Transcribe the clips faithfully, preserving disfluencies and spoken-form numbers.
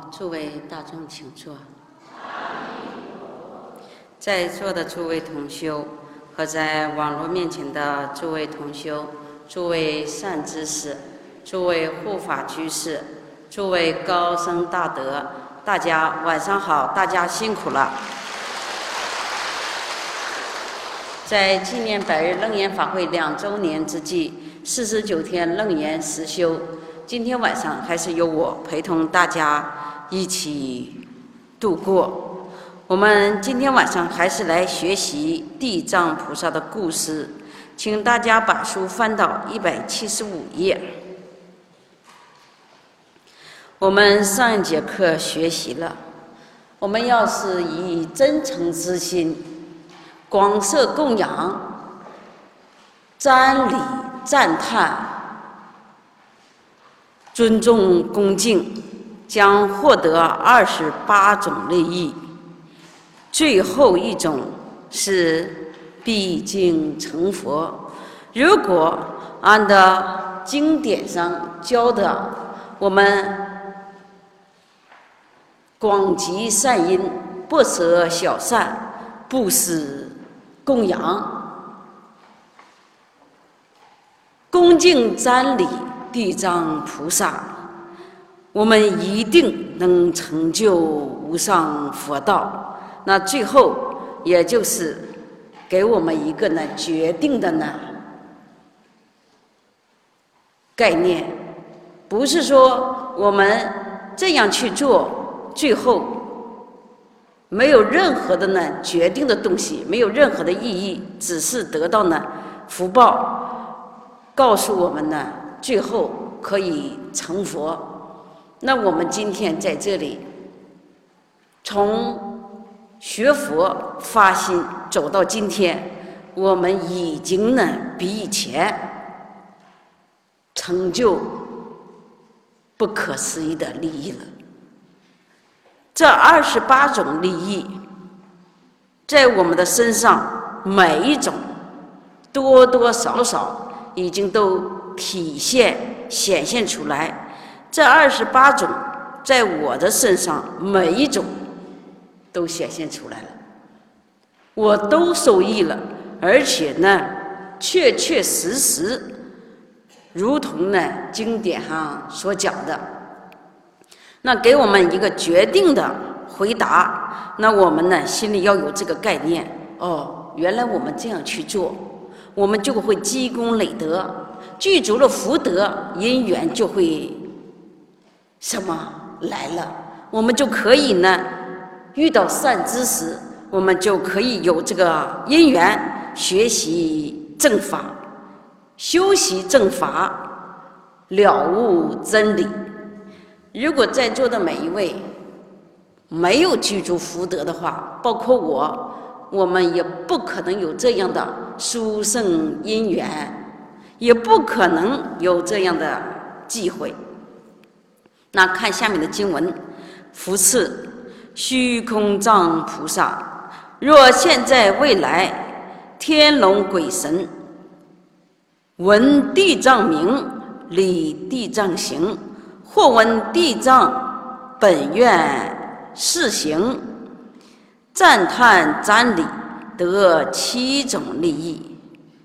好，诸位大众请坐。在座的诸位同修和在网络面前的诸位同修、诸位善知识、诸位护法居士、诸位高僧大德，大家晚上好，大家辛苦了。在纪念百日楞严法会两周年之际，四十九天楞严实修，今天晚上还是由我陪同大家一起度过。我们今天晚上还是来学习地藏菩萨的故事，请大家把书翻到一百七十五页。我们上一节课学习了，我们要是以真诚之心广设供养、瞻礼赞叹、尊重恭敬，将获得二十八种利益。最后一种是毕竟成佛。如果按照经典上教的，我们广积善因，不舍小善，布施供养，恭敬瞻礼地藏菩萨，我们一定能成就无上佛道。那最后也就是给我们一个呢决定的呢概念，不是说我们这样去做，最后没有任何的呢决定的东西，没有任何的意义，只是得到呢福报，告诉我们呢最后可以成佛。那我们今天在这里从学佛发心走到今天，我们已经呢比以前成就不可思议的利益了。这二十八种利益在我们的身上每一种多多少少已经都体现显现出来。这二十八种在我的身上每一种都显现出来了，我都受益了，而且呢确确实实如同呢经典上所讲的，那给我们一个决定的回答。那我们呢心里要有这个概念，哦，原来我们这样去做，我们就会积功累德，具足了福德，因缘就会什么来了，我们就可以呢遇到善知识，我们就可以有这个因缘学习正法，修习正法，了悟真理。如果在座的每一位没有具足福德的话，包括我，我们也不可能有这样的殊胜因缘，也不可能有这样的机会。那看下面的经文，复次虚空藏菩萨，若现在未来天龙鬼神闻地藏名，理地藏行，或闻地藏本愿示行，赞叹瞻礼，得七种利益。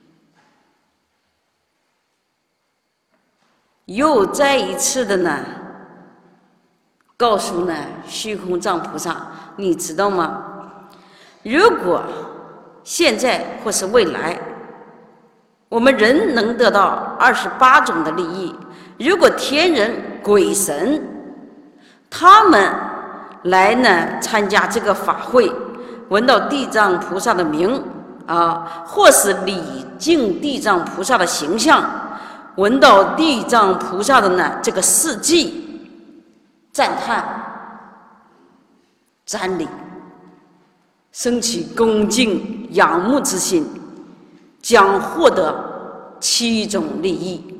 又再一次的呢告诉呢虚空藏菩萨，你知道吗？如果现在或是未来，我们人能得到二十八种的利益，如果天人鬼神他们来呢参加这个法会，闻到地藏菩萨的名啊，或是礼敬地藏菩萨的形象，闻到地藏菩萨的呢这个事迹，赞叹瞻礼，升起恭敬仰慕之心，将获得七种利益。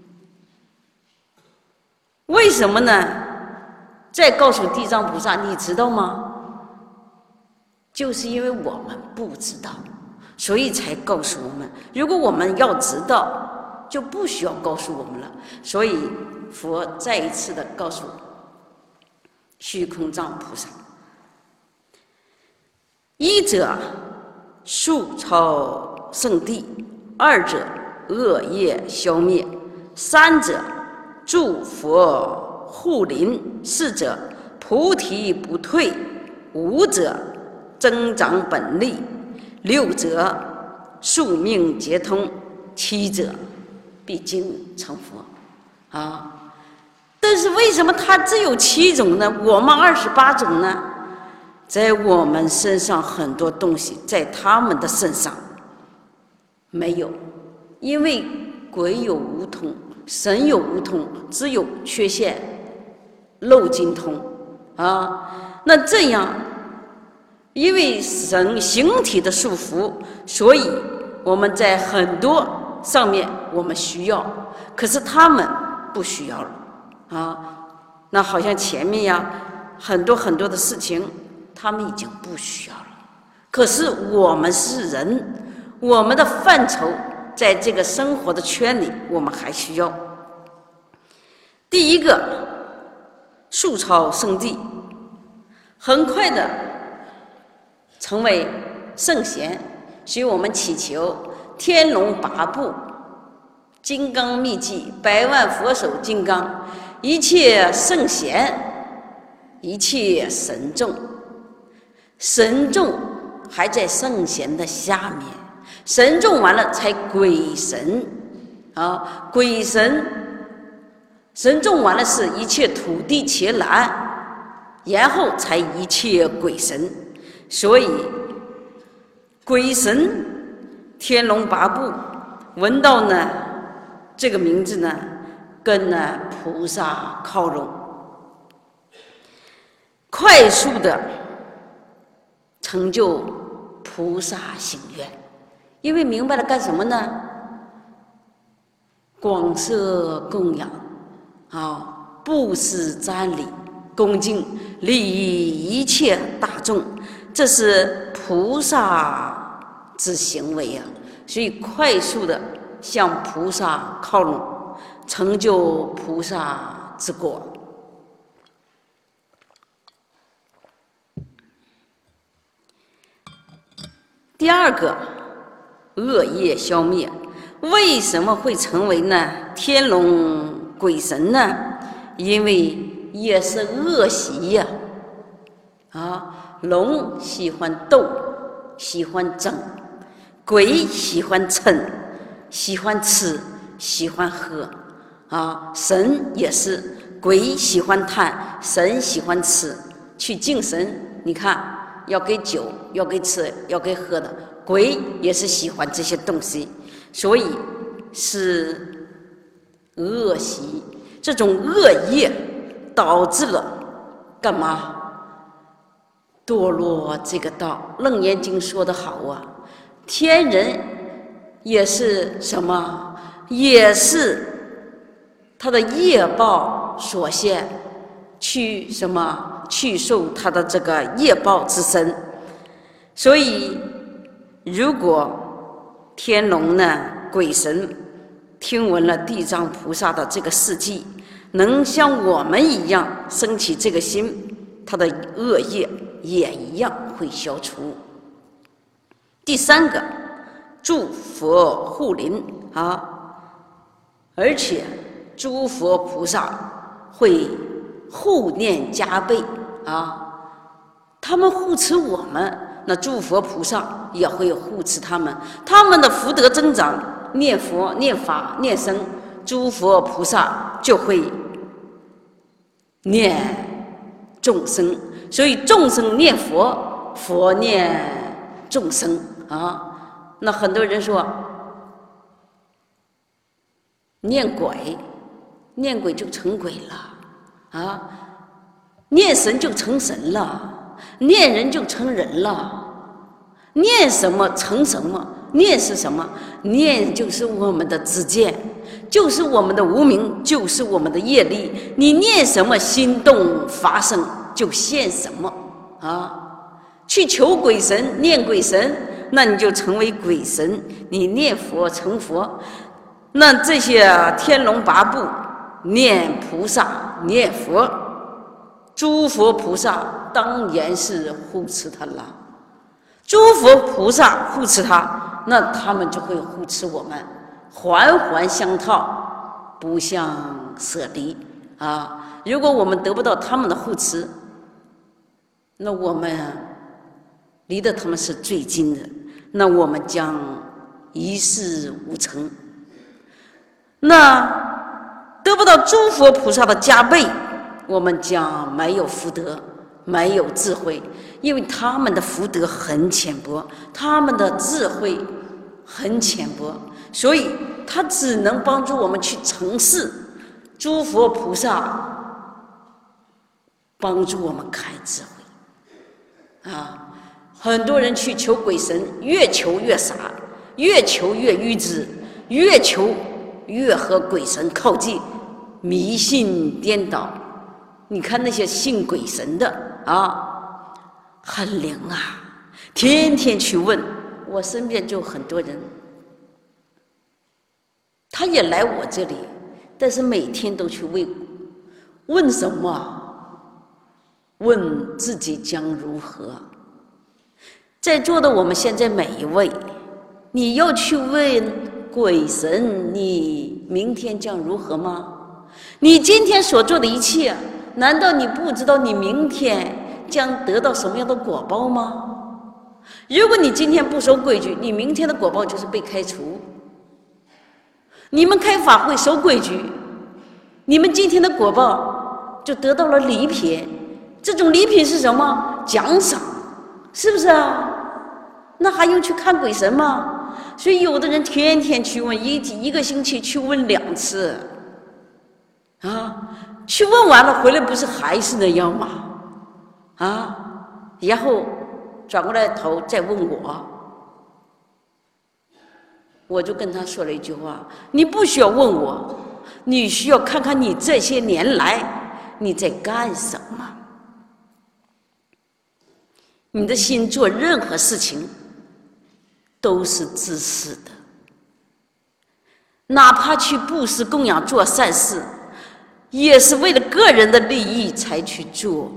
为什么呢？再告诉地藏菩萨，你知道吗？就是因为我们不知道，所以才告诉我们。如果我们要知道，就不需要告诉我们了。所以佛再一次的告诉虚空藏菩萨。一者数超圣地，二者恶业消灭，三者诸佛护临，四者菩提不退，五者增长本力，六者宿命皆通，七者必经成佛啊！但是为什么他只有七种呢？我们二十八种呢？在我们身上很多东西，在他们的身上没有，因为鬼有无通，神有无通，只有缺陷漏精通啊。那这样，因为神形体的束缚，所以我们在很多上面我们需要，可是他们不需要了啊。那好像前面呀，很多很多的事情。他们已经不需要了，可是我们是人，我们的范畴在这个生活的圈里，我们还需要。第一个，数超圣地，很快的成为圣贤，所以我们祈求天龙八部、金刚秘籍、百万佛手金刚，一切圣贤，一切神众。神众还在圣贤的下面，神众完了才鬼神啊，鬼神神众完了是一切土地伽蓝，然后才一切鬼神。所以鬼神天龙八部闻到呢这个名字呢，跟呢菩萨靠拢，快速的成就菩萨心愿。因为明白了干什么呢？广设供养啊，布施瞻礼，恭敬利益一切大众，这是菩萨之行为啊。所以快速的向菩萨靠拢，成就菩萨之果。第二个，恶业消灭。为什么会成为呢天龙鬼神呢？因为也是恶习呀、啊，啊，龙喜欢斗，喜欢争；鬼喜欢嗔，喜欢吃，喜欢喝。啊，神也是，鬼喜欢贪，神喜欢吃。去敬神，你看。要给酒，要给吃，要给喝的，鬼也是喜欢这些东西，所以是恶习。这种恶业导致了干嘛？堕落这个道。楞严经说得好啊，天人也是什么？也是他的业报所现，去什么？去受他的这个业报之身。所以如果天龙呢鬼神听闻了地藏菩萨的这个事迹，能像我们一样升起这个心，他的恶业也一样会消除。第三个，诸佛护临啊，而且诸佛菩萨会护念加倍啊，他们护持我们，那诸佛菩萨也会护持他们，他们的福德增长，念佛、念法、念僧，诸佛菩萨就会念众生，所以众生念佛，佛念众生啊。那很多人说，念鬼，念鬼就成鬼了。啊，念神就成神了，念人就成人了，念什么成什么？念是什么？念就是我们的知见，就是我们的无明，就是我们的业力。你念什么，心动发生就现什么啊！去求鬼神，念鬼神，那你就成为鬼神；你念佛成佛，那这些天龙八部。念菩萨念佛诸佛菩萨当然是护持他了。诸佛菩萨护持他，那他们就会护持我们，环环相套，不相舍离啊！如果我们得不到他们的护持，那我们离得他们是最近的，那我们将一事无成。那得不到诸佛菩萨的加倍，我们将没有福德，没有智慧，因为他们的福德很浅薄，他们的智慧很浅薄，所以他只能帮助我们去成事。诸佛菩萨帮助我们开智慧啊！很多人去求鬼神，越求越傻，越求越愚痴，越求越和鬼神靠近，迷信颠倒。你看那些信鬼神的啊，很灵啊，天天去问。我身边就很多人，他也来我这里，但是每天都去问，问什么？问自己将如何？在座的我们现在每一位，你要去问鬼神，你明天将如何吗？你今天所做的一切，难道你不知道你明天将得到什么样的果报吗？如果你今天不守规矩，你明天的果报就是被开除。你们开法会守规矩，你们今天的果报就得到了礼品。这种礼品是什么？奖赏，是不是啊？那还用去看鬼神吗？所以有的人天天去问，一一个星期去问两次啊，去问完了回来不是还是那样吗？啊，然后转过来头再问我，我就跟他说了一句话：你不需要问我，你需要看看你这些年来你在干什么。你的心做任何事情都是自私的，哪怕去布施供养做善事，也是为了个人的利益才去做，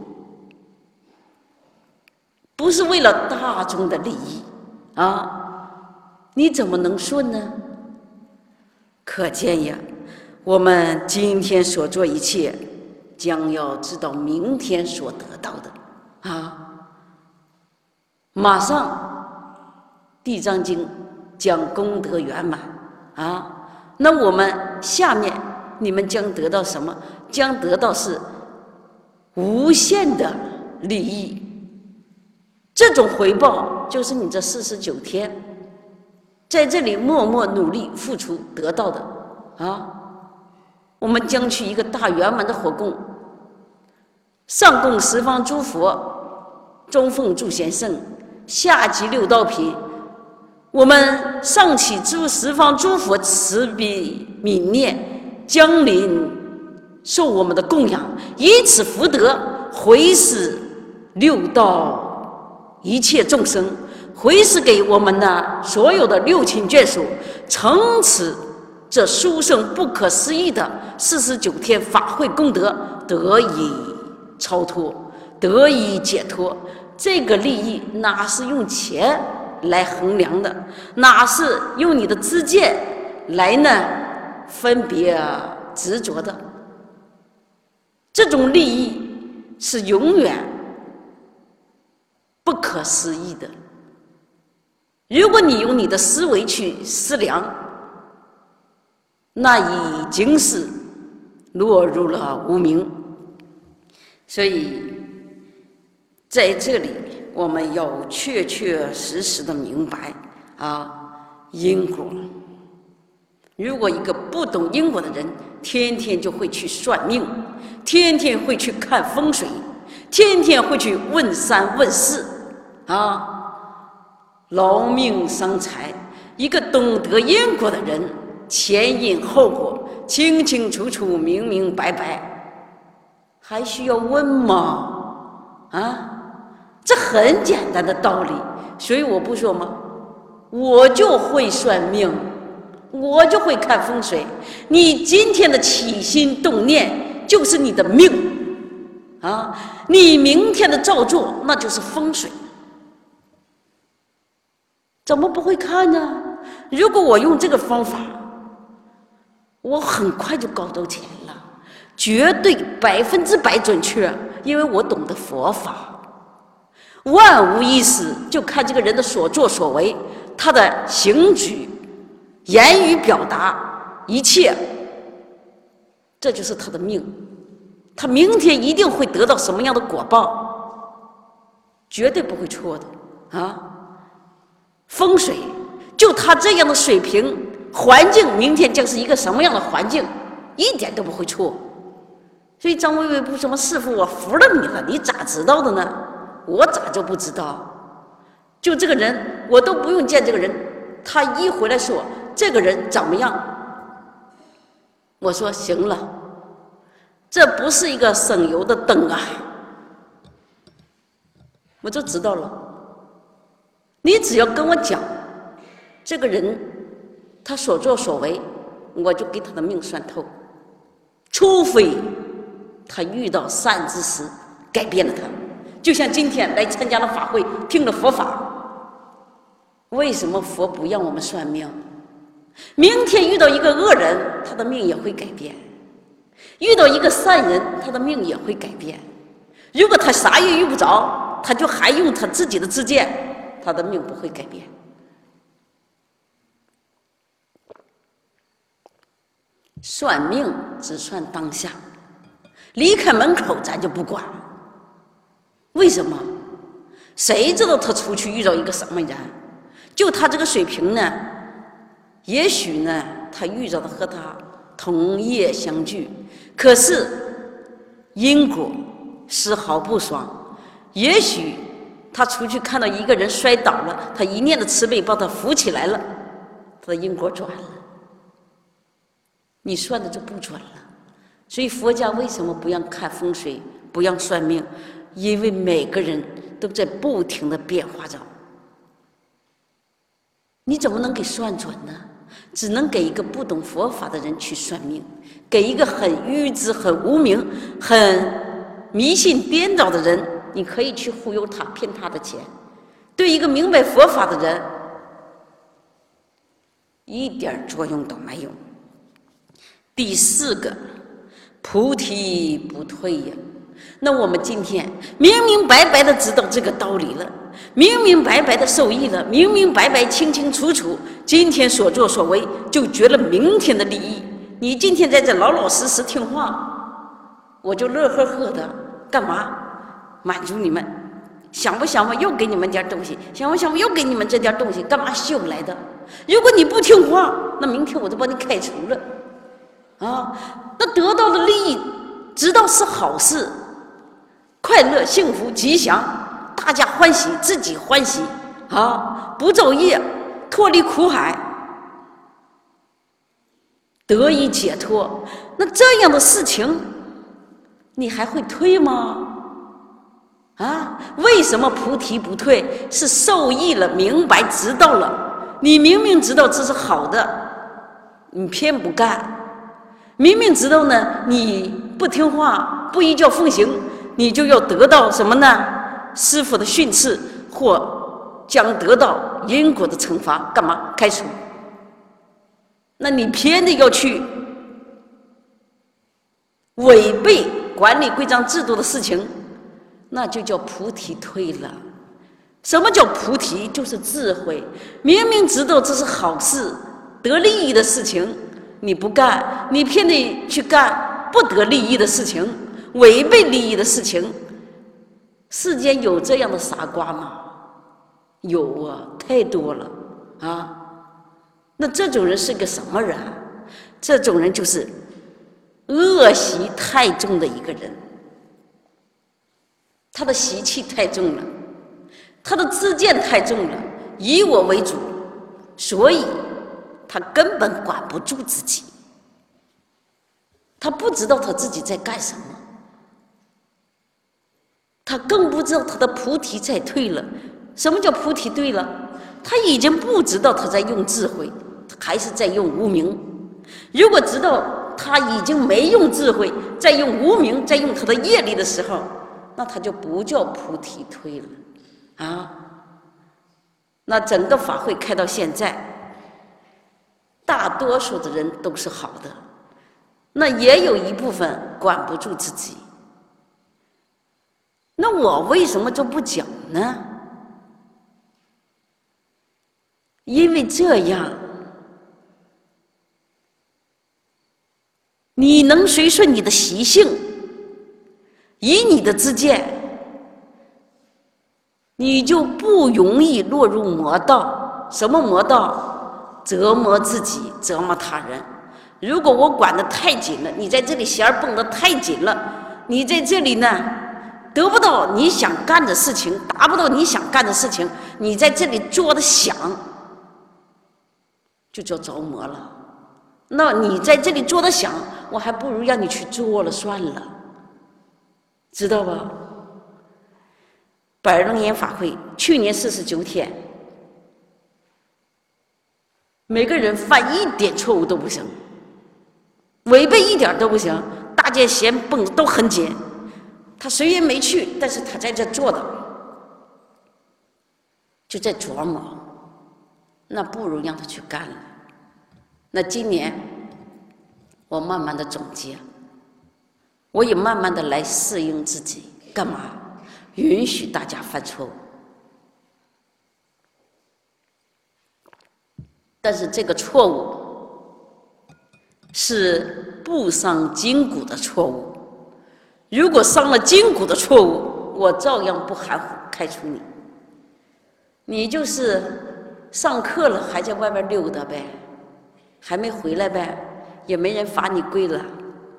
不是为了大众的利益啊！你怎么能顺呢？可见呀，我们今天所做一切，将要知道明天所得到的啊！马上地藏经将功德圆满啊，那我们下面你们将得到什么？将得到是无限的利益，这种回报就是你这四十九天在这里默默努力付出得到的啊。我们将去一个大圆满的火供，上供十方诸佛，中奉诸贤圣，下济六道品，我们上起诸十方诸佛慈悲悯念，降临受我们的供养，以此福德回施六道一切众生，回施给我们的所有的六亲眷属，从此这殊胜不可思议的四十九天法会功德得以超脱，得以解脱。这个利益哪是用钱来衡量的，哪是用你的知见来呢分别执着的？这种利益是永远不可思议的。如果你用你的思维去思量，那已经是落入了无明。所以在这里我们要确确实实的明白啊，因果。如果一个不懂因果的人，天天就会去算命，天天会去看风水，天天会去问三问四啊，劳命伤财。一个懂得因果的人，前因后果清清楚楚、明明白白，还需要问吗？啊？这很简单的道理，所以我不说吗？我就会算命，我就会看风水。你今天的起心动念就是你的命， 啊，你明天的造作那就是风水。怎么不会看呢？如果我用这个方法，我很快就搞到钱了，绝对百分之百准确，因为我懂得佛法，万无一失，就看这个人的所作所为，他的行举、言语表达，一切，这就是他的命。他明天一定会得到什么样的果报，绝对不会错的啊！风水，就他这样的水平，环境明天将是一个什么样的环境，一点都不会错。所以张薇薇不什么师父，我服了你了，你咋知道的呢？我咋就不知道？就这个人，我都不用见这个人，他一回来说这个人怎么样，我说行了，这不是一个省油的灯啊，我就知道了。你只要跟我讲这个人他所作所为，我就给他的命算透，除非他遇到善知识改变了他。就像今天来参加了法会，听了佛法，为什么佛不让我们算命？明天遇到一个恶人，他的命也会改变；遇到一个善人，他的命也会改变。如果他啥也遇不着，他就还用他自己的知见，他的命不会改变。算命只算当下，离开门口咱就不管。为什么？谁知道他出去遇到一个什么人？就他这个水平呢，也许呢他遇到的和他同业相聚，可是因果丝毫不爽。也许他出去看到一个人摔倒了，他一念的慈悲把他扶起来了，他的因果转了。你算的就不准了。所以佛家为什么不让看风水，不让算命？因为每个人都在不停的变化着，你怎么能给算准呢？只能给一个不懂佛法的人去算命，给一个很愚痴、很无明、很迷信颠倒的人，你可以去忽悠他，骗他的钱。对一个明白佛法的人，一点作用都没有。第四个，菩提不退呀。那我们今天明明白白的知道这个道理了，明明白白的受益了，明明白白清清楚楚，今天所作所为就觉得明天的利益。你今天在这老老实实听话，我就乐呵呵的，干嘛？满足你们。想不想我又给你们点东西？想不想我又给你们这点东西？干嘛修来的？如果你不听话，那明天我就把你开除了。啊，那得到的利益，知道是好事，快乐、幸福、吉祥，大家欢喜，自己欢喜啊！不造业，脱离苦海，得以解脱。那这样的事情，你还会退吗？啊？为什么菩提不退？是受益了，明白知道了。你明明知道这是好的，你偏不干。明明知道呢，你不听话，不依教奉行，你就要得到什么呢？师父的训斥，或将得到因果的惩罚。干嘛？开除。那你偏的要去违背管理规章制度的事情，那就叫菩提退了。什么叫菩提？就是智慧。明明知道这是好事，得利益的事情，你不干，你偏得去干不得利益的事情，违背利益的事情。世间有这样的傻瓜吗？有啊，太多了啊！那这种人是个什么人？这种人就是恶习太重的一个人，他的习气太重了，他的知见太重了，以我为主，所以他根本管不住自己，他不知道他自己在干什么，他更不知道他的菩提在退了。什么叫菩提退了？他已经不知道他在用智慧，还是在用无明。如果知道他已经没用智慧，在用无明，在用他的业力的时候，那他就不叫菩提推了啊。那整个法会开到现在，大多数的人都是好的，那也有一部分管不住自己。那我为什么就不讲呢？因为这样，你能随顺你的习性，以你的知见，你就不容易落入魔道。什么魔道？折磨自己，折磨他人。如果我管得太紧了，你在这里弦儿绷得太紧了，你在这里呢得不到你想干的事情，达不到你想干的事情，你在这里做的想，就叫着魔了。那你在这里做的想，我还不如让你去做了算了，知道吧？百日楞严法会去年四十九天，每个人犯一点错误都不行，违背一点都不行，大家弦绷都很紧。他虽然没去，但是他在这坐的，就在琢磨，那不如让他去干了。那今年我慢慢的总结，我也慢慢的来适应自己，干嘛？允许大家犯错误，但是这个错误是不伤筋骨的错误。如果伤了筋骨的错误，我照样不含糊开除你。你就是上课了还在外边溜达呗，还没回来呗，也没人罚你跪了。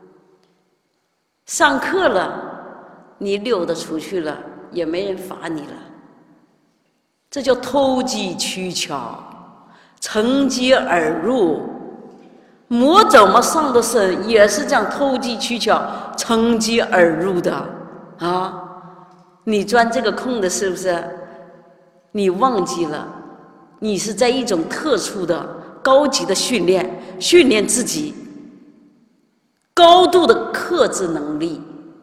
上课了，你溜达出去了，也没人罚你了。这叫投机取巧，乘机而入。魔怎么上的身，也是这样投机取巧、乘机而入的啊！你钻这个空的，是不是？你忘记了，你是在一种特殊的、高级的训练，训练自己高度的克制能力。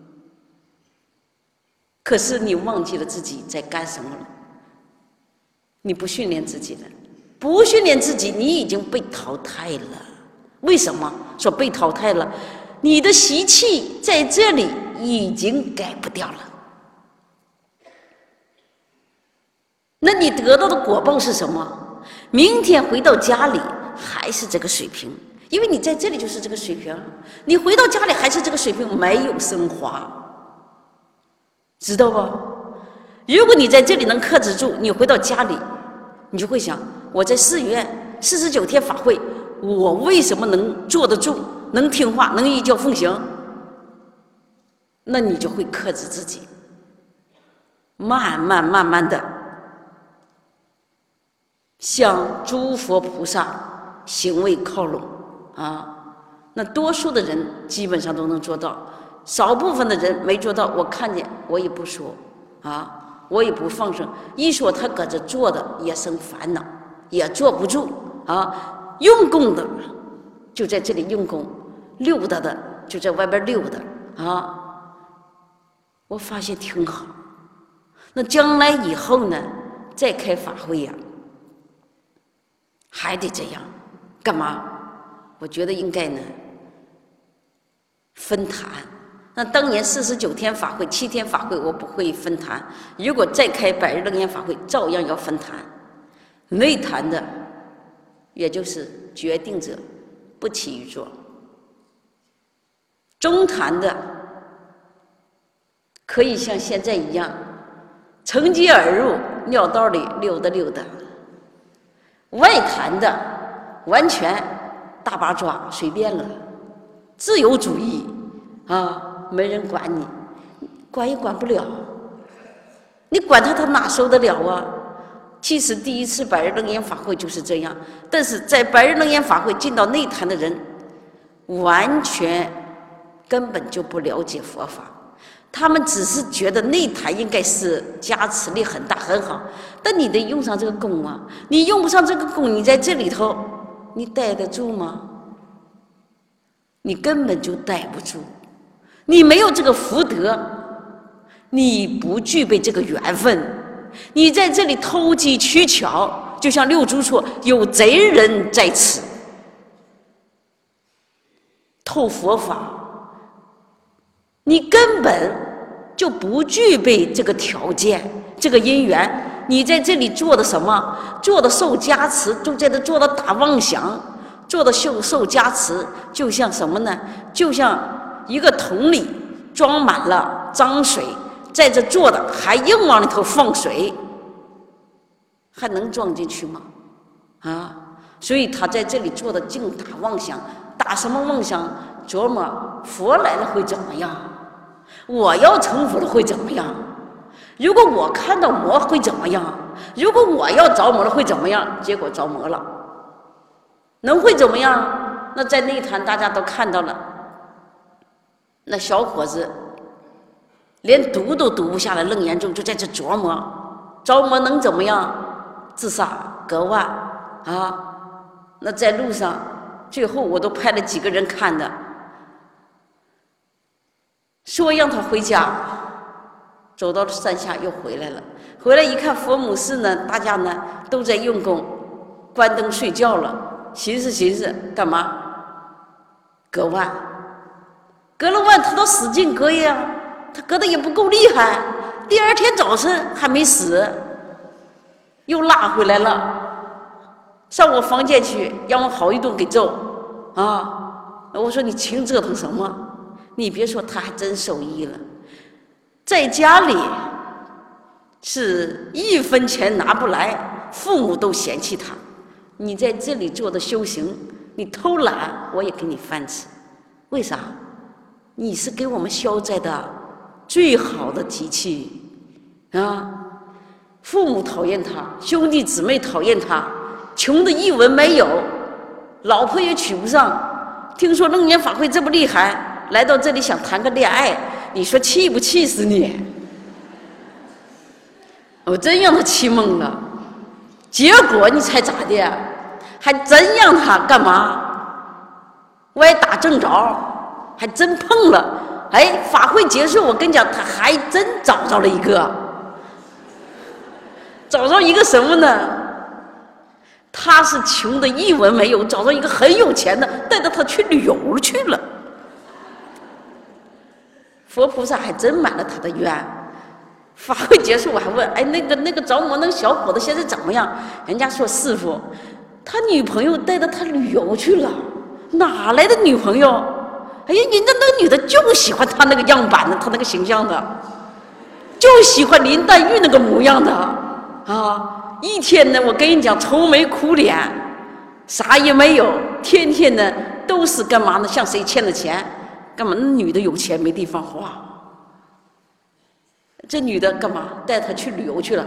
可是你忘记了自己在干什么了？你不训练自己了，不训练自己，你已经被淘汰了。为什么说被淘汰了？你的习气在这里已经改不掉了。那你得到的果报是什么？明天回到家里还是这个水平，因为你在这里就是这个水平，你回到家里还是这个水平，没有升华，知道不？如果你在这里能克制住，你回到家里，你就会想，我在寺院四十九天法会，我为什么能坐得住，能听话，能依教奉行？那你就会克制自己，慢慢慢慢的向诸佛菩萨行为靠拢啊。那多数的人基本上都能做到，少部分的人没做到，我看见我也不说啊，我也不放生，一说他搁这坐的也生烦恼，也坐不住啊。用功的就在这里用功，溜达的就在外边溜达啊。我发现挺好。那将来以后呢，再开法会呀、啊，还得这样，干嘛？我觉得应该呢分坛。那当年四十九天法会、七天法会，我不会分坛。如果再开百日楞严法会，照样要分坛。内坛的，也就是决定者，不起于坐；中坛的，可以像现在一样，乘机而入，尿道里溜达溜达；外坛的，完全大把抓，随便了，自由主义啊。没人管你，管也管不了，你管他，他哪受得了啊？其实第一次百日楞严法会就是这样，但是在百日楞严法会进到内坛的人，完全根本就不了解佛法，他们只是觉得内坛应该是加持力很大很好，但你得用上这个功啊，你用不上这个功，你在这里头，你待得住吗？ 你根本就待不住，你没有这个福德，你不具备这个缘分，你在这里投机取巧，就像六祖说：“有贼人在此。”透佛法，你根本就不具备这个条件，这个因缘。你在这里做的什么？做的受加持，就在这做的打妄想，做的受受加持，就像什么呢？就像一个桶里装满了脏水，在这做的还硬往里头放水，还能装进去吗？啊！所以他在这里做的净打妄想，打什么妄想？琢磨佛来了会怎么样？我要成佛了会怎么样？如果我看到魔会怎么样？如果我要着魔了会怎么样？结果着魔了，能会怎么样？那在内坛大家都看到了，那小伙子连读都读不下来，楞严咒就在这琢磨，着魔能怎么样？自杀割腕啊！那在路上，最后我都派了几个人看的，说让他回家。走到山下又回来了，回来一看佛母寺呢，大家呢都在用功，关灯睡觉了，寻思寻思干嘛？割腕，割了腕他都使劲割呀，他割的也不够厉害，第二天早晨还没死，又拉回来了，上我房间去，让我好一顿给揍啊！我说你净折腾什么？你别说，他还真受益了。在家里是一分钱拿不来，父母都嫌弃他。你在这里做的修行，你偷懒我也给你饭吃。为啥？你是给我们消灾的最好的机器啊！父母讨厌他，兄弟姊妹讨厌他，穷的一文没有，老婆也娶不上。听说楞严法会这么厉害，来到这里想谈个恋爱。你说气不气死你？我真让他气懵了。结果你猜咋的？还真让他干嘛？歪打正着，还真碰了。哎，法会结束，我跟你讲，他还真找着了一个。找着一个什么呢？他是穷的一文没有，找着一个很有钱的，带着他去旅游去了。佛菩萨还真满了他的愿。法会结束，我还问：“哎，那个那个着魔那个小伙子现在怎么样？”人家说：“师傅，他女朋友带着他旅游去了。哪来的女朋友？哎呀，人家那个女的就喜欢他那个样板的，他那个形象的，就喜欢林黛玉那个模样的啊！一天呢，我跟你讲，愁眉苦脸，啥也没有，天天呢都是干嘛呢？向谁欠了钱？”干嘛？那女的有钱没地方花，这女的干嘛？带他去旅游去了。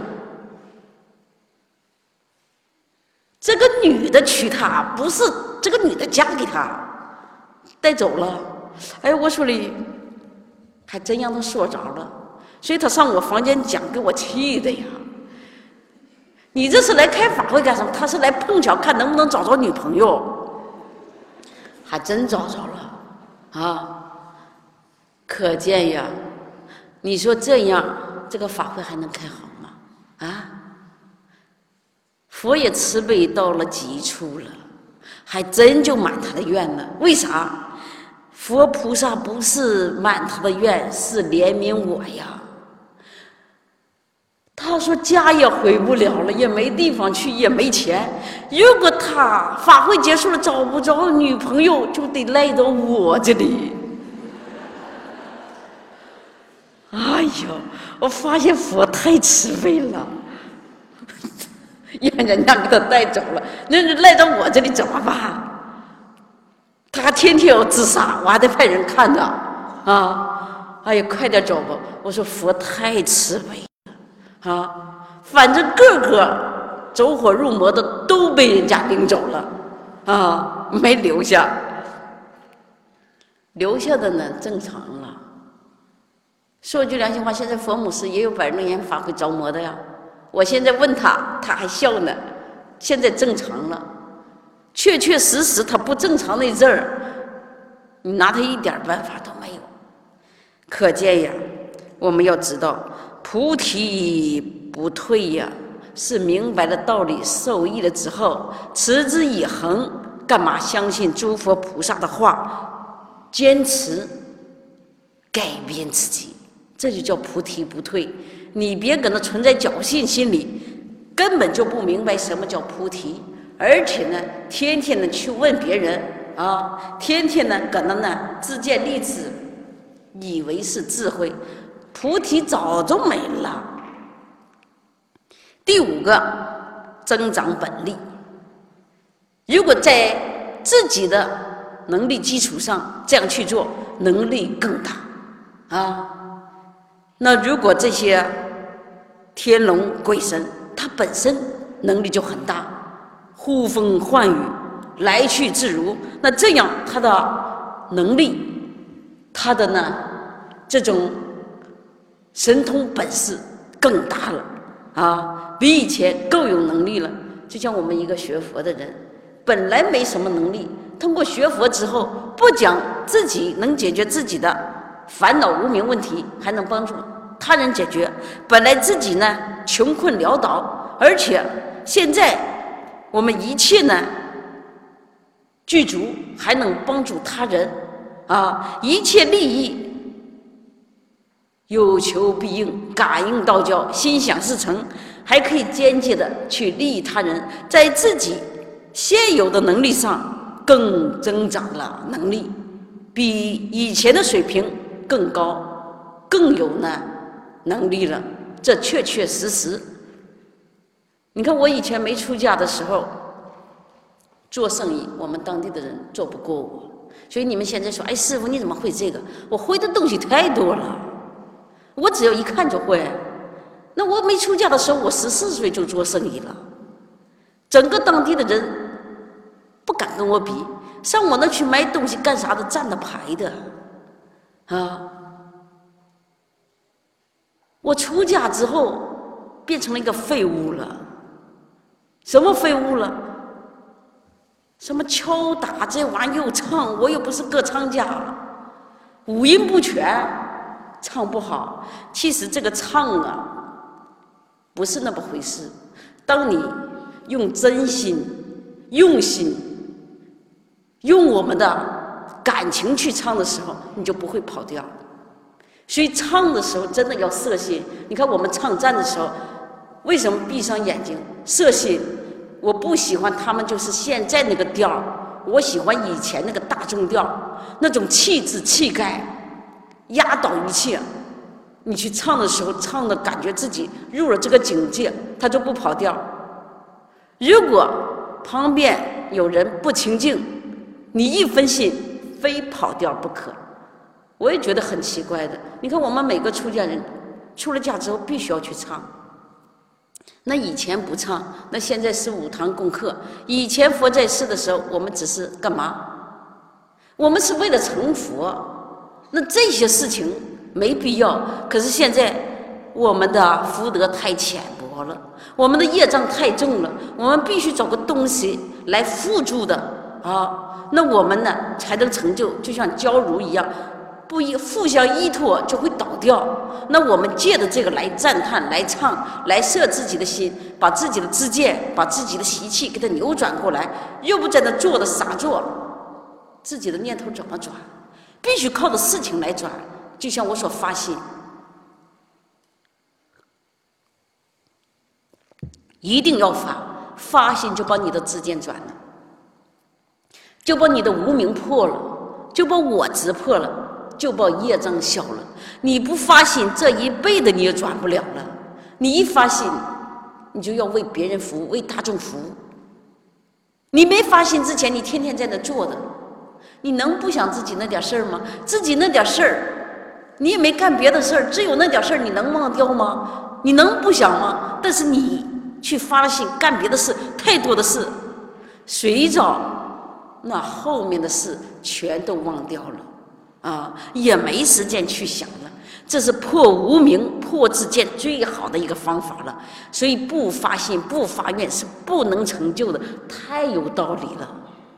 这个女的娶他，不是这个女的嫁给他，带走了。哎，我说哩，还真让他说着了，所以他上我房间讲，给我气的呀。你这是来开法会干什么？他是来碰巧看能不能找着女朋友，还真找着了啊。可见呀，你说这样这个法会还能开好吗？啊，佛也慈悲到了极处了，还真就满他的愿了。为啥？佛菩萨不是满他的愿，是怜悯我呀。他说家也回不了了，也没地方去，也没钱。如果他法会结束了找不着女朋友，就得赖到我这里。哎呦，我发现佛太慈悲了，让人家给他带走了，那赖到我这里怎么办？他还天天要自杀，我还得派人看着啊！哎呀，快点走吧！我说佛太慈悲了啊！反正个个走火入魔的都被人家领走了啊，没留下，留下的呢正常了。说句良心话，现在佛母寺也有百人言法会着魔的呀。我现在问他，他还笑呢。现在正常了，确确实实他不正常那阵儿， 你拿它一点办法都没有。可见呀，我们要知道菩提不退呀，是明白了道理受益了之后持之以恒。干嘛相信诸佛菩萨的话，坚持改变自己，这就叫菩提不退。你别搁那存在侥幸心理，根本就不明白什么叫菩提，而且呢天天的去问别人啊，天天呢搁那呢自见利智，以为是智慧，菩提早就没了。第五个，增长本力。如果在自己的能力基础上这样去做，能力更大啊。那如果这些天龙鬼神他本身能力就很大，呼风唤雨，来去自如，那这样他的能力，他的呢这种神通本事更大了啊，比以前更有能力了。就像我们一个学佛的人，本来没什么能力，通过学佛之后，不讲自己能解决自己的烦恼无明问题，还能帮助他人解决。本来自己呢穷困潦倒，而且现在我们一切呢具足，还能帮助他人啊，一切利益有求必应，感应道交，心想事成，还可以间接的去利益他人，在自己现有的能力上更增长了能力，比以前的水平更高，更有呢能力了。这确确实实。你看我以前没出家的时候做生意，我们当地的人做不过我，所以你们现在说，哎，师父你怎么会这个？我会的东西太多了，我只要一看就会。那我没出家的时候，我十四岁就做生意了，整个当地的人不敢跟我比，上我那去买东西干啥的，站着排的啊。我出家之后变成了一个废物了。什么废物了？什么敲打这玩意又唱，我又不是歌唱家，五音不全，唱不好。其实这个唱啊不是那么回事，当你用真心用心用我们的感情去唱的时候，你就不会跑调。所以唱的时候真的要摄心。你看我们唱赞的时候，为什么闭上眼睛摄心？我不喜欢他们就是现在那个调，我喜欢以前那个大众调，那种气质气概压倒一切。你去唱的时候，唱的感觉自己入了这个境界，他就不跑调。如果旁边有人不清净，你一分心非跑调不可。我也觉得很奇怪的。你看我们每个出家人出了家之后必须要去唱，那以前不唱，那现在是五堂功课。以前佛在世的时候，我们只是干嘛？我们是为了成佛，那这些事情没必要。可是现在我们的福德太浅薄了，我们的业障太重了，我们必须找个东西来辅助的啊，那我们呢才能成就。就像胶如一样，不依互相依托就会倒掉。那我们借着这个来赞叹、来唱、来摄自己的心，把自己的知见、把自己的习气给它扭转过来，又不在那坐的傻坐，自己的念头怎么转？必须靠着事情来转。就像我所发心，一定要发，发心就把你的知见转了，就把你的无明破了，就把我执破了，就把业障消了。你不发心，这一辈子你也转不了了。你一发心，你就要为别人服务，为大众服务。你没发心之前，你天天在那坐着，你能不想自己那点事儿吗？自己那点事儿，你也没干别的事儿，只有那点事儿，你能忘掉吗？你能不想吗？但是你去发了心干别的事，太多的事，随着那后面的事全都忘掉了。啊，也没时间去想了。这是破无明、破自见最好的一个方法了。所以不发心、不发愿是不能成就的，太有道理了。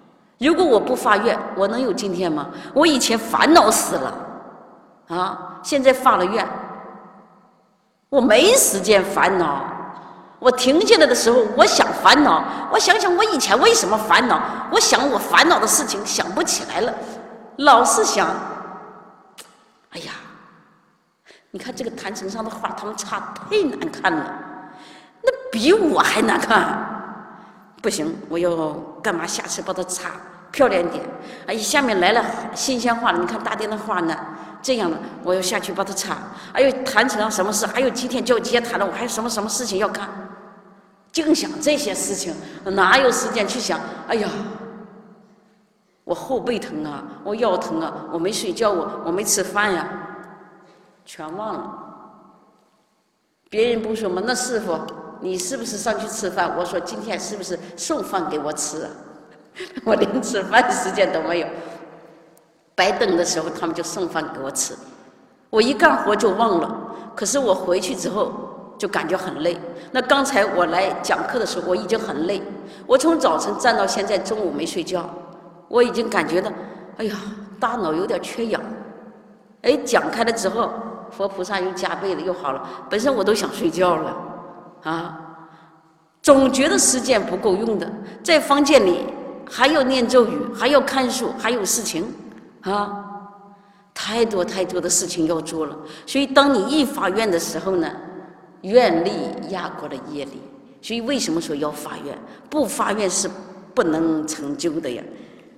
如果我不发愿，我能有今天吗？我以前烦恼死了，啊，现在发了愿，我没时间烦恼。我停下来的时候，我想烦恼，我想想我以前为什么烦恼，我想我烦恼的事情想不起来了，老是想，哎呀，你看这个坛城上的画，他们插太难看了，那比我还难看，不行，我要干嘛？下次把它插漂亮一点。哎，下面来了新鲜画了，你看大殿的画呢，这样的，我要下去把它插。还有坛城上什么事？还有几天就要接坛了，我还有什么什么事情要看？净想这些事情，哪有时间去想？哎呀，我后背疼啊，我腰疼啊，我没睡觉，我我没吃饭呀，全忘了。别人不说吗？那师傅，你是不是上去吃饭？我说今天是不是送饭给我吃啊？我连吃饭的时间都没有。白灯的时候，他们就送饭给我吃，我一干活就忘了。可是我回去之后就感觉很累。那刚才我来讲课的时候，我已经很累。我从早晨站到现在中午没睡觉，我已经感觉到，哎呀，大脑有点缺氧。哎，讲开了之后，佛菩萨又加倍了，又好了。本身我都想睡觉了，啊，总觉得时间不够用的，在房间里还要念咒语，还要看书，还有事情，啊，太多太多的事情要做了。所以，当你一发愿的时候呢，愿力压过了业力。所以，为什么说要发愿？不发愿是不能成就的呀。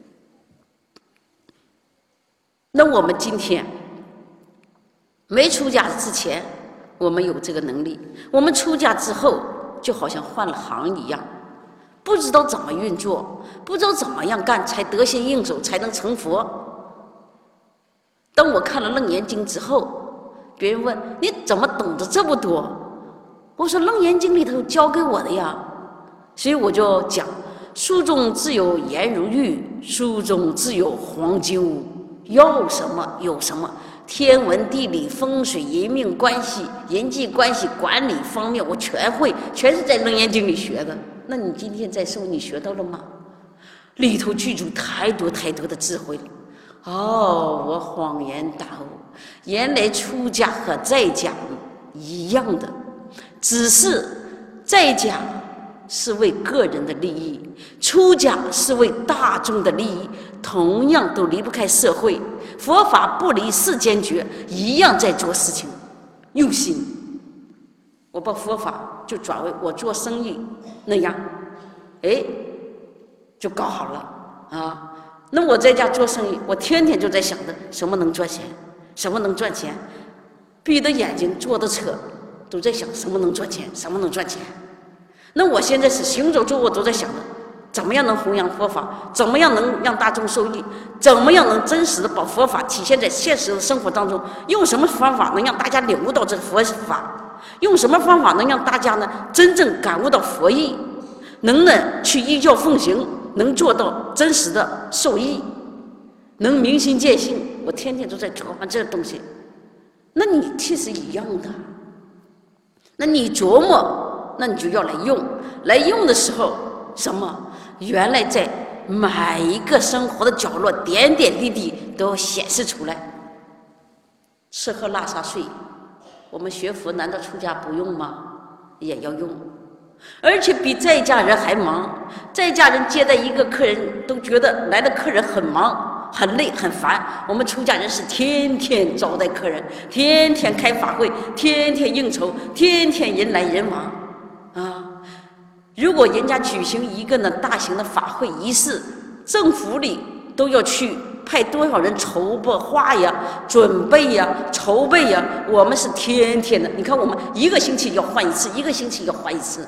那我们今天没出家之前，我们有这个能力；我们出家之后，就好像换了行一样，不知道怎么运作，不知道怎么样干才得心应手，才能成佛。当我看了《楞严经》之后，别人问你怎么懂得这么多？我说《楞严经》里头教给我的呀，所以我就讲：书中自有颜如玉，书中自有黄金屋。要什么有什么，天文地理风水人命关系人际关系管理方面我全会，全是在《楞严经》里学的。那你今天在受你学到了吗？里头具足太多太多的智慧了。哦，我恍然大悟，原来出家和在家一样的，只是在家是为个人的利益，出家是为大众的利益，同样都离不开社会。佛法不离世间觉，一样在做事情，用心。我把佛法就转为我做生意那样，哎，就搞好了啊。那我在家做生意，我天天就在想着什么能赚钱，什么能赚钱，闭着眼睛坐着车都在想什么能赚钱，什么能赚钱。那我现在是行走坐卧都在想着怎么样能弘扬佛法，怎么样能让大众受益，怎么样能真实的把佛法体现在现实的生活当中，用什么方法能让大家领悟到这个佛法，用什么方法能让大家呢真正感悟到佛意，能呢去依教奉行，能做到真实的受益，能明心见性。我天天都在琢磨这个东西。那你其实一样的，那你琢磨，那你就要来用，来用的时候什么？原来在每一个生活的角落，点点滴滴都要显示出来。吃喝拉撒睡，我们学佛难道出家不用吗？也要用，而且比在家人还忙。在家人接待一个客人都觉得来的客人很忙很累很烦，我们出家人是天天招待客人，天天开法会，天天应酬，天天人来人往啊。如果人家举行一个呢大型的法会仪式，政府里都要去派多少人筹备划呀、准备呀、筹备呀，我们是天天的。你看我们一个星期要换一次，一个星期要换一次，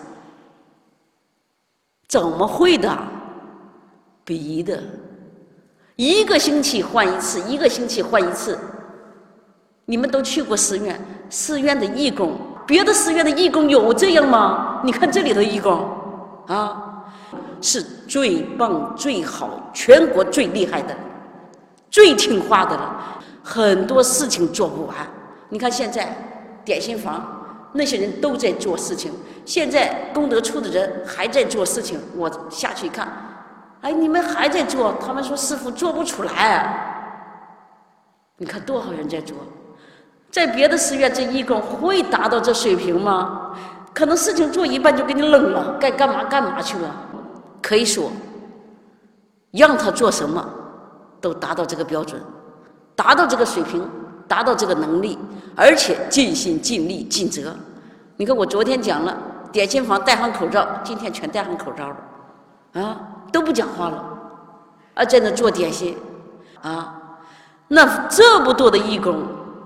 怎么会的？逼的，一个星期换一次，一个星期换一次。你们都去过寺院，寺院的义工，别的寺院的义工有这样吗？你看这里的义工啊，是最棒最好，全国最厉害的，最听话的了，很多事情做不完。你看现在点心房那些人都在做事情，现在功德处的人还在做事情。我下去看， 哎，你们还在做？他们说师父做不出来。你看多少人在做？在别的寺院，这义工会达到这水平吗？可能事情做一半就给你扔了，该干嘛干嘛去了。可以说，让他做什么，都达到这个标准，达到这个水平，达到这个能力，而且尽心尽力尽责。你看我昨天讲了，点心房戴上口罩，今天全戴上口罩了，啊，都不讲话了，啊，在那做点心，啊。那这么多的义工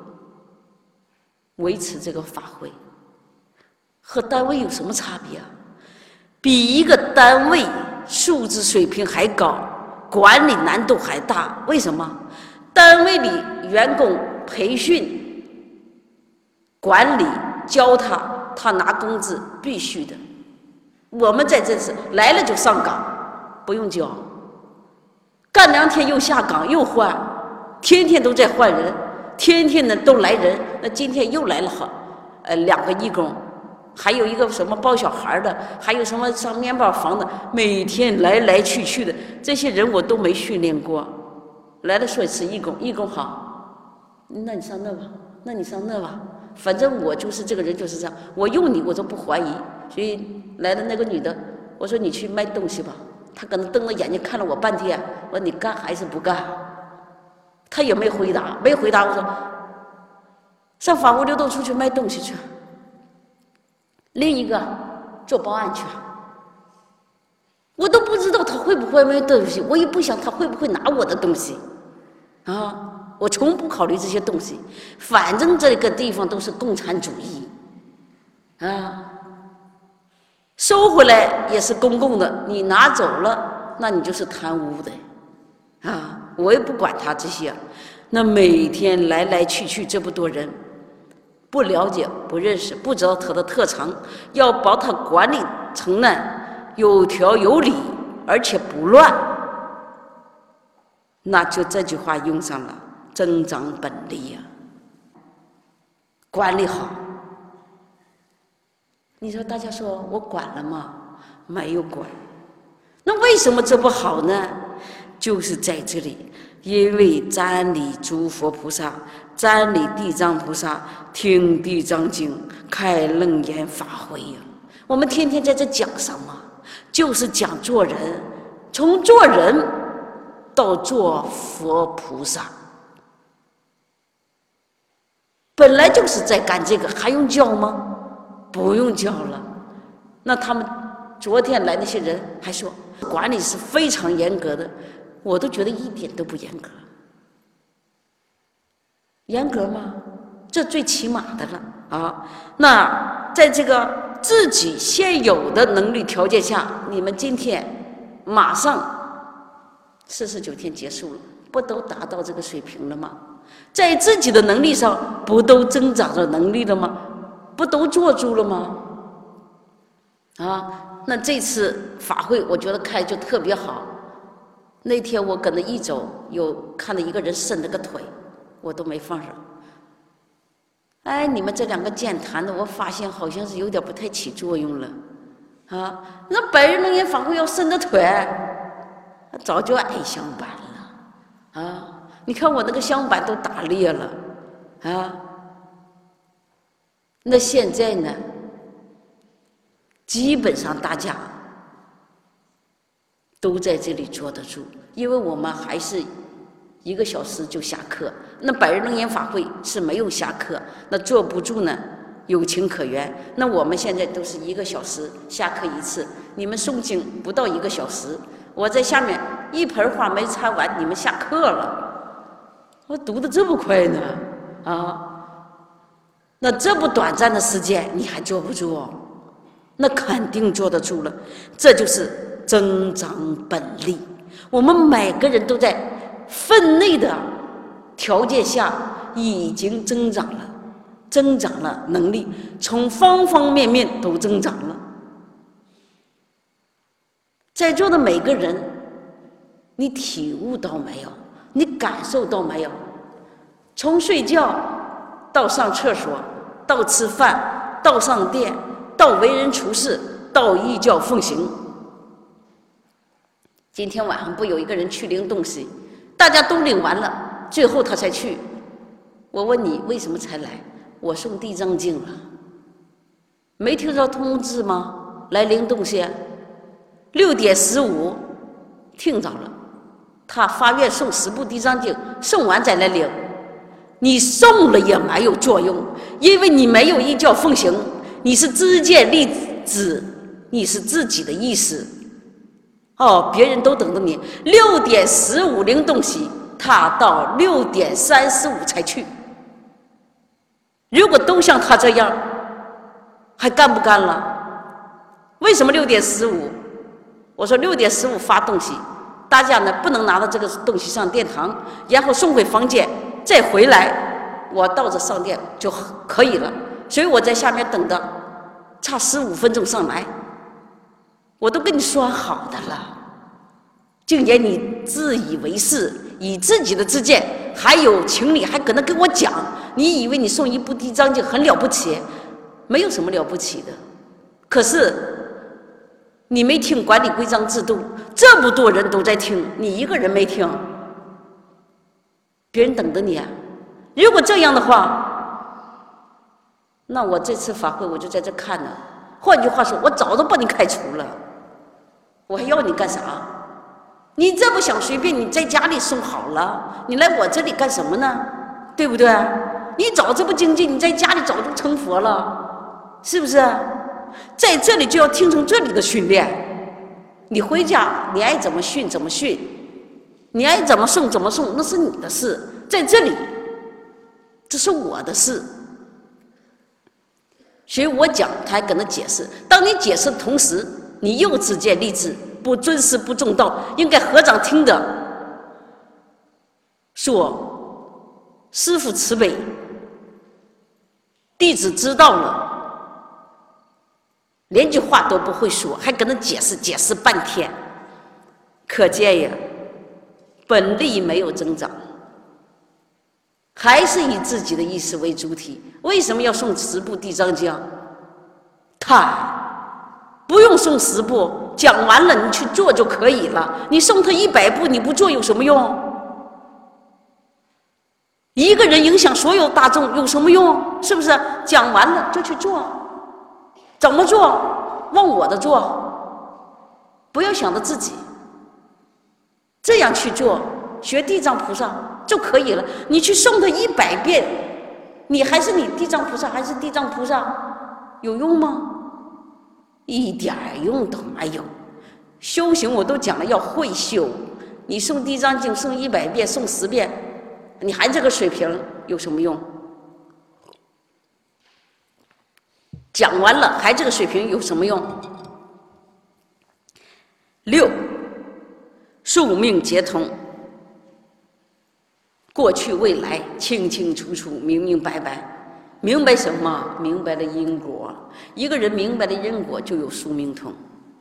维持这个法会，和单位有什么差别啊？比一个单位素质水平还高，管理难度还大。为什么？单位里员工培训、管理、教他，他拿工资必须的。我们在这次来了就上岗，不用教，干两天又下岗又换。天天都在换人，天天呢都来人。那今天又来了好，呃，两个义工，还有一个什么抱小孩的，还有什么上面包房的，每天来来去去的。这些人我都没训练过，来了说是义工，义工好，那你上那吧，那你上那吧，反正我就是这个人就是这样，我用你我都不怀疑。所以来的那个女的，我说你去卖东西吧，她可能瞪着眼睛看了我半天，我说你干还是不干？他也没回答，没回答。我说上法国流动处去卖东西去，另一个做保安去。我都不知道他会不会卖东西，我也不想他会不会拿我的东西啊！我从不考虑这些东西，反正这个地方都是共产主义啊，收回来也是公共的，你拿走了，那你就是贪污的啊！我也不管他这些，那每天来来去去这么多人，不了解、不认识、不知道他的特长，要把他管理成呢有条有理，而且不乱，那就这句话用上了，增长本力呀、啊，管理好。你说大家说我管了吗？没有管。那为什么这不好呢？就是在这里，因为瞻礼诸佛菩萨，瞻礼地藏菩萨，听地藏经，开楞严法会呀、啊。我们天天在这讲什么？就是讲做人，从做人到做佛菩萨，本来就是在干这个，还用教吗？不用教了。那他们昨天来那些人还说管理是非常严格的，我都觉得一点都不严格。严格吗？这最起码的了啊！那在这个自己现有的能力条件下，你们今天马上四十九天结束了，不都达到这个水平了吗？在自己的能力上，不都增长着能力了吗？不都做住了吗？啊，那这次法会我觉得开就特别好。那天我跟着一走，有看到一个人伸了个腿，我都没放手。哎，你们这两个健谈的，我发现好像是有点不太起作用了，啊，那百日楞严法会要伸着腿，早就挨香板了，啊，你看我那个香板都打裂了，啊，那现在呢，基本上大家都在这里坐得住，因为我们还是一个小时就下课。那百日楞严法会是没有下课，那坐不住呢，有情可原。那我们现在都是一个小时下课一次，你们诵经不到一个小时，我在下面一盆花没插完，你们下课了。我读得这么快呢，啊，那这么短暂的时间你还坐不住？那肯定坐得住了。这就是增长本力。我们每个人都在分内的条件下已经增长了，增长了能力，从方方面面都增长了。在座的每个人，你体悟到没有？你感受到没有？从睡觉到上厕所，到吃饭，到上殿，到为人处事，到依教奉行， 今天晚上不有一个人去领东西，大家都领完了，最后他才去。我问你为什么才来？我送地藏经了，没听着通知吗？来领东西，六点十五，听着了。他发愿送十部地藏经，送完再来领。你送了也没有作用，因为你没有依教奉行，你是自见立止，你是自己的意思。哦，别人都等着你，六点十五领东西，他到六点三十五才去。如果都像他这样，还干不干了？为什么六点十五？我说六点十五发东西，大家呢不能拿到这个东西上殿堂，然后送回房间，再回来，我到这上殿就可以了。所以我在下面等着，差十五分钟上来。我都跟你说好的了，竟然你自以为是，以自己的自见，还有情理，还可能跟我讲，你以为你送一部地藏经很了不起，没有什么了不起的。可是你没听管理规章制度，这么多人都在听，你一个人没听，别人等着你啊。如果这样的话，那我这次法会我就在这看了。换句话说，我早都把你开除了，我还要你干啥？你这不想随便，你在家里送好了，你来我这里干什么呢？对不对？你早这不精进，你在家里早就成佛了，是不是？在这里就要听从这里的训练，你回家你爱怎么训怎么训，你爱怎么送怎么送，那是你的事。在这里，这是我的事。所以我讲，他还跟他解释。当你解释的同时，你又自见立志，不尊师不重道，应该合掌听着，说师父慈悲，弟子知道了。连句话都不会说，还跟他解释解释半天，可见呀，本力没有增长，还是以自己的意识为主体。为什么要送十部地藏经？看，不用送十部，讲完了你去做就可以了。你送他一百部，你不做有什么用？一个人影响所有大众有什么用？是不是？讲完了就去做。怎么做？往我的做，不要想着自己，这样去做，学地藏菩萨就可以了。你去诵他一百遍，你还是你地藏菩萨，还是地藏菩萨，有用吗？一点用都没有。修行我都讲了，要会修。你诵地藏经诵一百遍，诵十遍，你还这个水平有什么用？讲完了还这个水平有什么用？六，宿命皆通，过去未来清清楚楚，明明白白。明白什么？明白了因果。一个人明白了因果，就有宿命通。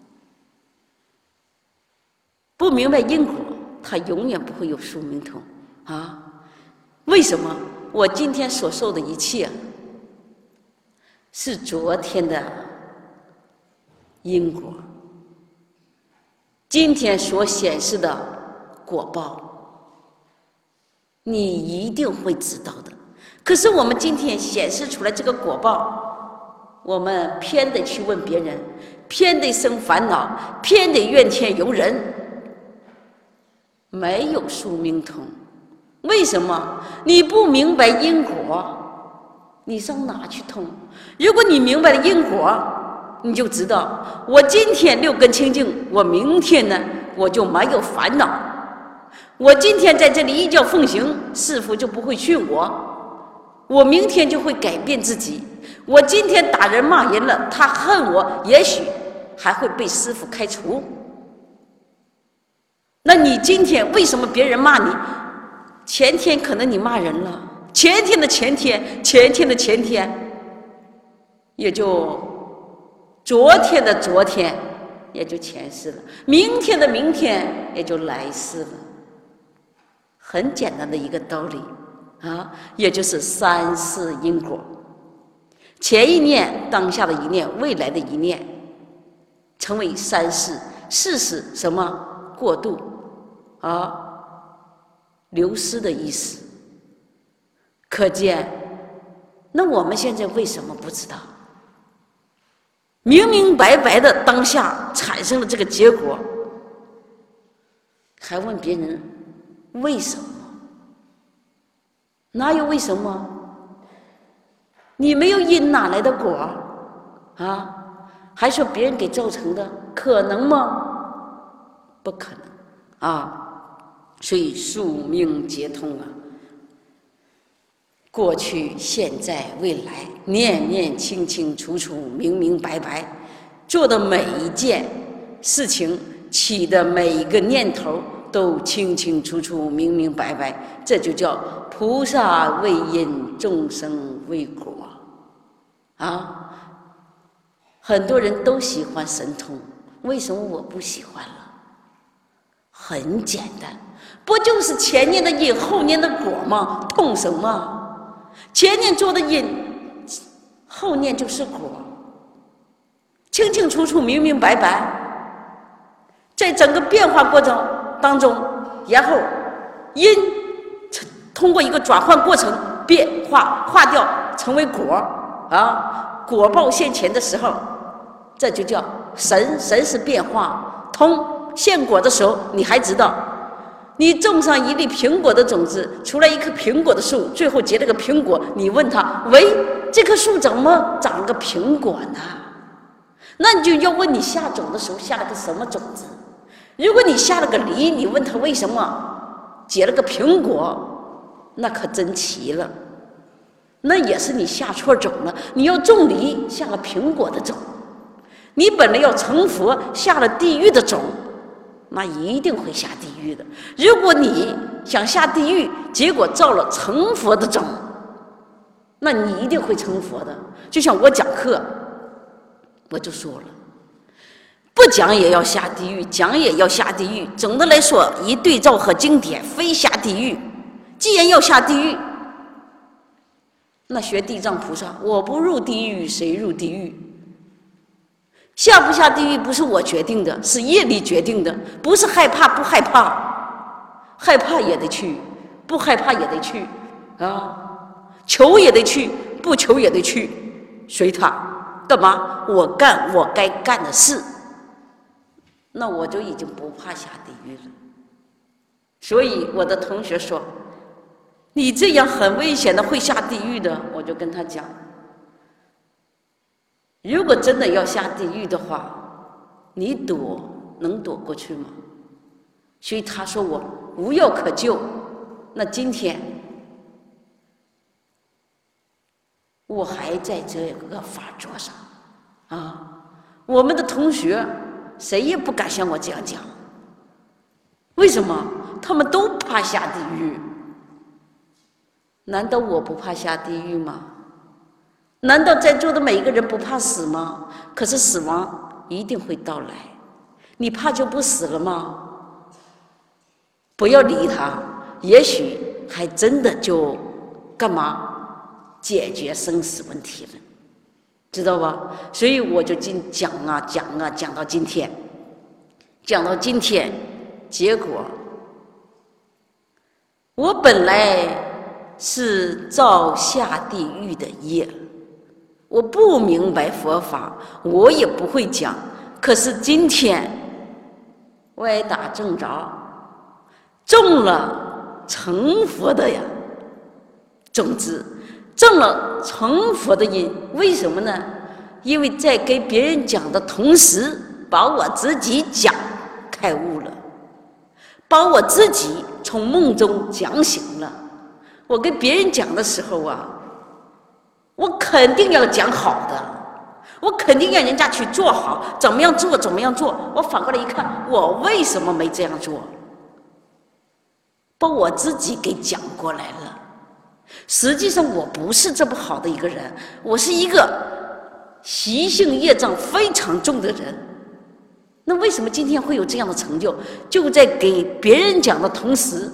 不明白因果，他永远不会有宿命通啊！为什么？我今天所受的一切是昨天的因果，今天所显示的果报，你一定会知道的。可是我们今天显示出来这个果报，我们偏得去问别人，偏得生烦恼，偏得怨天尤人，没有宿命通。为什么？你不明白因果，你上哪去通？如果你明白了因果，你就知道，我今天六根清净，我明天呢，我就没有烦恼。我今天在这里依教奉行，师父就不会训我。我明天就会改变自己。我今天打人骂人了，他恨我，也许还会被师父开除。那你今天为什么别人骂你？前天可能你骂人了，前天的前天，前天的前天，也就昨天的昨天，也就前世了；明天的明天，也就来世了。很简单的一个道理啊，也就是三世因果。前一念、当下的一念、未来的一念，成为三世。四是什么？ 过度啊流失的意思。可见，那我们现在为什么不知道？明明白白的当下产生了这个结果，还问别人为什么？哪有为什么？你没有因，哪来的果啊？还说别人给造成的，可能吗？不可能啊！所以宿命皆通啊，过去、现在、未来，念念清清楚楚、明明白白，做的每一件事情，起的每一个念头，都清清楚楚、明明白白，这就叫菩萨为因，众生为果啊！很多人都喜欢神通，为什么我不喜欢了？很简单，不就是前年的因，后年的果吗？通什么？前年做的因，后年就是果，清清楚楚、明明白白。在整个变化过程当中，然后因通过一个转换过程变化化掉，成为果啊，果报现前的时候，这就叫神。神是变化，通现果的时候，你还知道，你种上一粒苹果的种子，出来一棵苹果的树，最后结了个苹果，你问他，喂，这棵树怎么长了个苹果呢？那你就要问你下种的时候下了个什么种子。如果你下了个梨，你问他为什么结了个苹果，那可真奇了，那也是你下错种了。你要种梨，下了苹果的种；你本来要成佛，下了地狱的种，那一定会下地狱的。如果你想下地狱，结果造了成佛的种，那你一定会成佛的。就像我讲课，我就说了，不讲也要下地狱，讲也要下地狱。总的来说，一对照和经典，非下地狱。既然要下地狱，那学地藏菩萨，我不入地狱，谁入地狱？下不下地狱不是我决定的，是业力决定的。不是害怕不害怕，害怕也得去，不害怕也得去啊，求也得去，不求也得去，随他干嘛？我干我该干的事，那我就已经不怕下地狱了。所以我的同学说，你这样很危险的，会下地狱的。我就跟他讲，如果真的要下地狱的话，你躲能躲过去吗？所以他说我无药可救。那今天我还在这个法桌上啊，我们的同学谁也不敢像我这样讲。为什么？他们都怕下地狱。难道我不怕下地狱吗？难道在座的每一个人不怕死吗？可是死亡一定会到来，你怕就不死了吗？不要理他，也许还真的就干嘛解决生死问题了，知道吧？所以我就今讲啊讲啊讲到今天，讲到今天，结果我本来是造下地狱的业，我不明白佛法，我也不会讲。可是今天歪打正着，种了成佛的呀种子，种了成佛的因。为什么呢？因为在给别人讲的同时，把我自己讲开悟了，把我自己从梦中讲醒了。我跟别人讲的时候啊，我肯定要讲好的，我肯定让人家去做好，怎么样做怎么样做。我反过来一看，我为什么没这样做？把我自己给讲过来了。实际上我不是这么好的一个人，我是一个习性业障非常重的人。那为什么今天会有这样的成就？就在给别人讲的同时，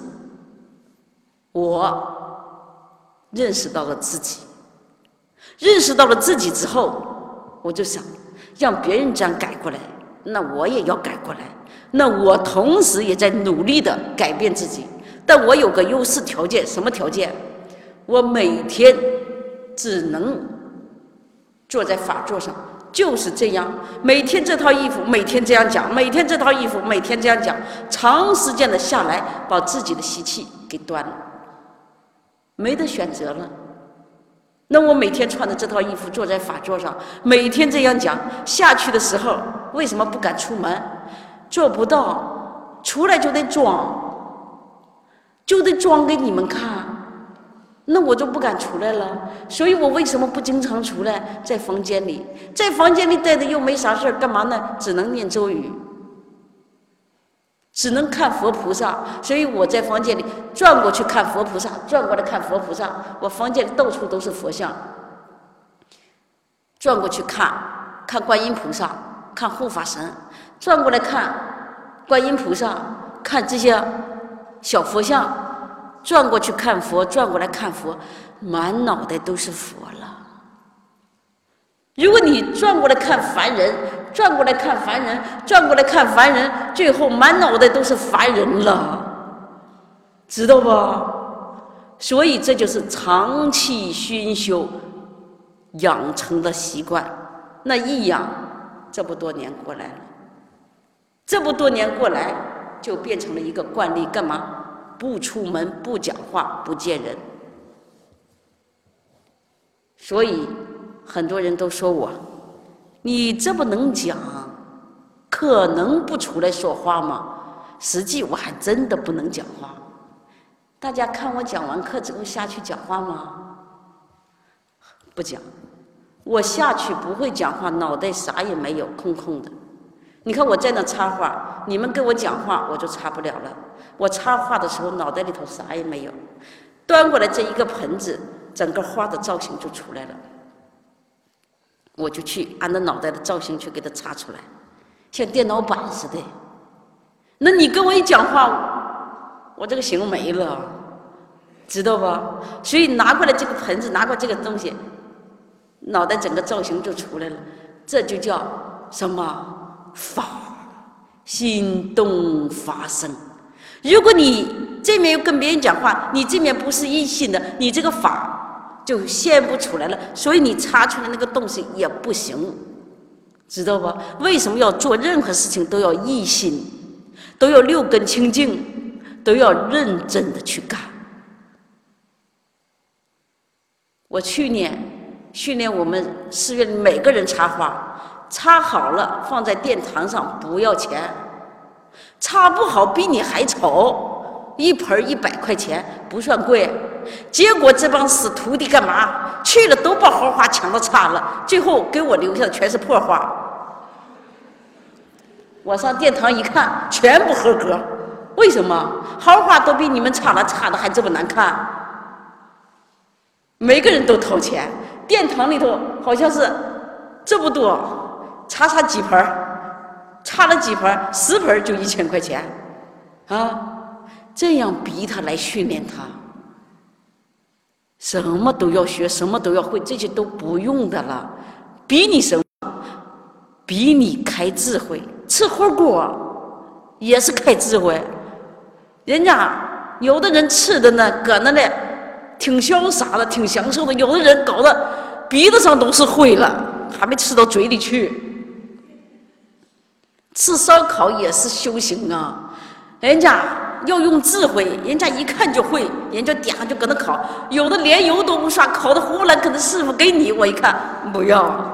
我认识到了自己，认识到了自己之后，我就想让别人这样改过来，那我也要改过来。 那我同时也在努力的改变自己。但我有个优势条件，什么条件？我每天只能坐在法座上，就是这样，每天这套衣服，每天这样讲，每天这套衣服，每天这样讲，长时间的下来，把自己的习气给断了，没得选择了。那我每天穿着这套衣服坐在法座上，每天这样讲下去的时候，为什么不敢出门？做不到，出来就得装，就得装给你们看，那我就不敢出来了。所以我为什么不经常出来？在房间里，在房间里待着又没啥事儿，干嘛呢？只能念咒语，只能看佛菩萨。所以我在房间里转过去看佛菩萨，转过来看佛菩萨。我房间里到处都是佛像，转过去看看观音菩萨，看护法神，转过来看观音菩萨，看这些小佛像，转过去看佛，转过来看佛，满脑袋都是佛了。如果你转过来看凡人，转过来看凡人，转过来看凡人，最后满脑袋都是凡人了，知道吧？所以这就是长期熏修养成的习惯。那一养，这么多年过来了，这么多年过来，就变成了一个惯例。干嘛？不出门，不讲话，不见人。所以很多人都说我，你这么能讲，可能不出来说话吗？实际我还真的不能讲话。大家看我讲完课之后下去讲话吗？不讲。我下去不会讲话，脑袋啥也没有，空空的。你看我在那插花，你们跟我讲话我就插不了了。我插花的时候脑袋里头啥也没有，端过来这一个盆子，整个花的造型就出来了，我就去按照脑袋的造型去给它插出来，像电脑板似的。那你跟我一讲话，我这个形没了，知道吧？所以拿过来这个盆子，拿过这个东西，脑袋整个造型就出来了，这就叫什么？法，心动法生。如果你这面又跟别人讲话，你这面不是一心的，你这个法就现不出来了，所以你插出来那个东西也不行，知道吧？为什么要做任何事情都要一心，都要六根清净，都要认真的去干？我去年训练我们寺院里每个人插花，插好了放在殿堂上不要钱，插不好比你还丑，一盆一百块钱不算贵。结果这帮死徒弟干嘛去了，都把好花抢到插了，最后给我留下的全是破花。我上殿堂一看，全不合格。为什么？好花都比你们插了，插的还这么难看。每个人都掏钱，殿堂里头好像是这么多，插插几盆，插了几盆，十盆就一千块钱，啊，这样逼他来训练他，什么都要学，什么都要会，这些都不用的了。逼你什么？逼你开智慧。吃火锅也是开智慧，人家有的人吃的呢，搁那嘞。挺潇洒的，挺享受的。有的人搞得鼻子上都是灰了，还没吃到嘴里去。吃烧烤也是修行啊，人家要用智慧，人家一看就会，人家点上就搁那烤。有的连油都不刷，烤的糊不烂，可能师傅给你，我一看不要，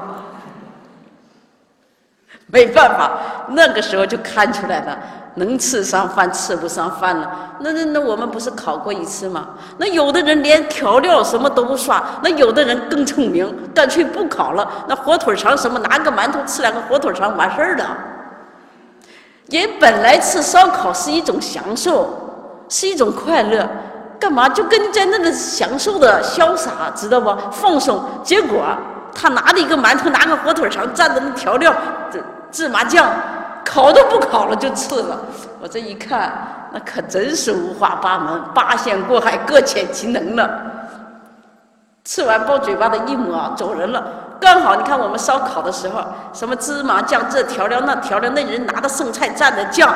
没办法，那个时候就看出来了。能吃上饭，吃不上饭了。那那那我们不是考过一次吗？那有的人连调料什么都不刷，那有的人更聪明，干脆不烤了。那火腿肠什么，拿个馒头吃两个火腿肠完事儿了。人本来吃烧烤是一种享受，是一种快乐，干嘛就跟在那里享受的潇洒，知道不？放松。结果他拿着一个馒头，拿个火腿肠，蘸着那调料，芝麻酱。烤都不烤了就吃了，我这一看，那可真是五花八门，八仙过海，各显其能了。吃完抱嘴巴的一抹，走人了。刚好你看我们烧烤的时候，什么芝麻酱这调料那调料，那人拿着剩菜蘸着酱，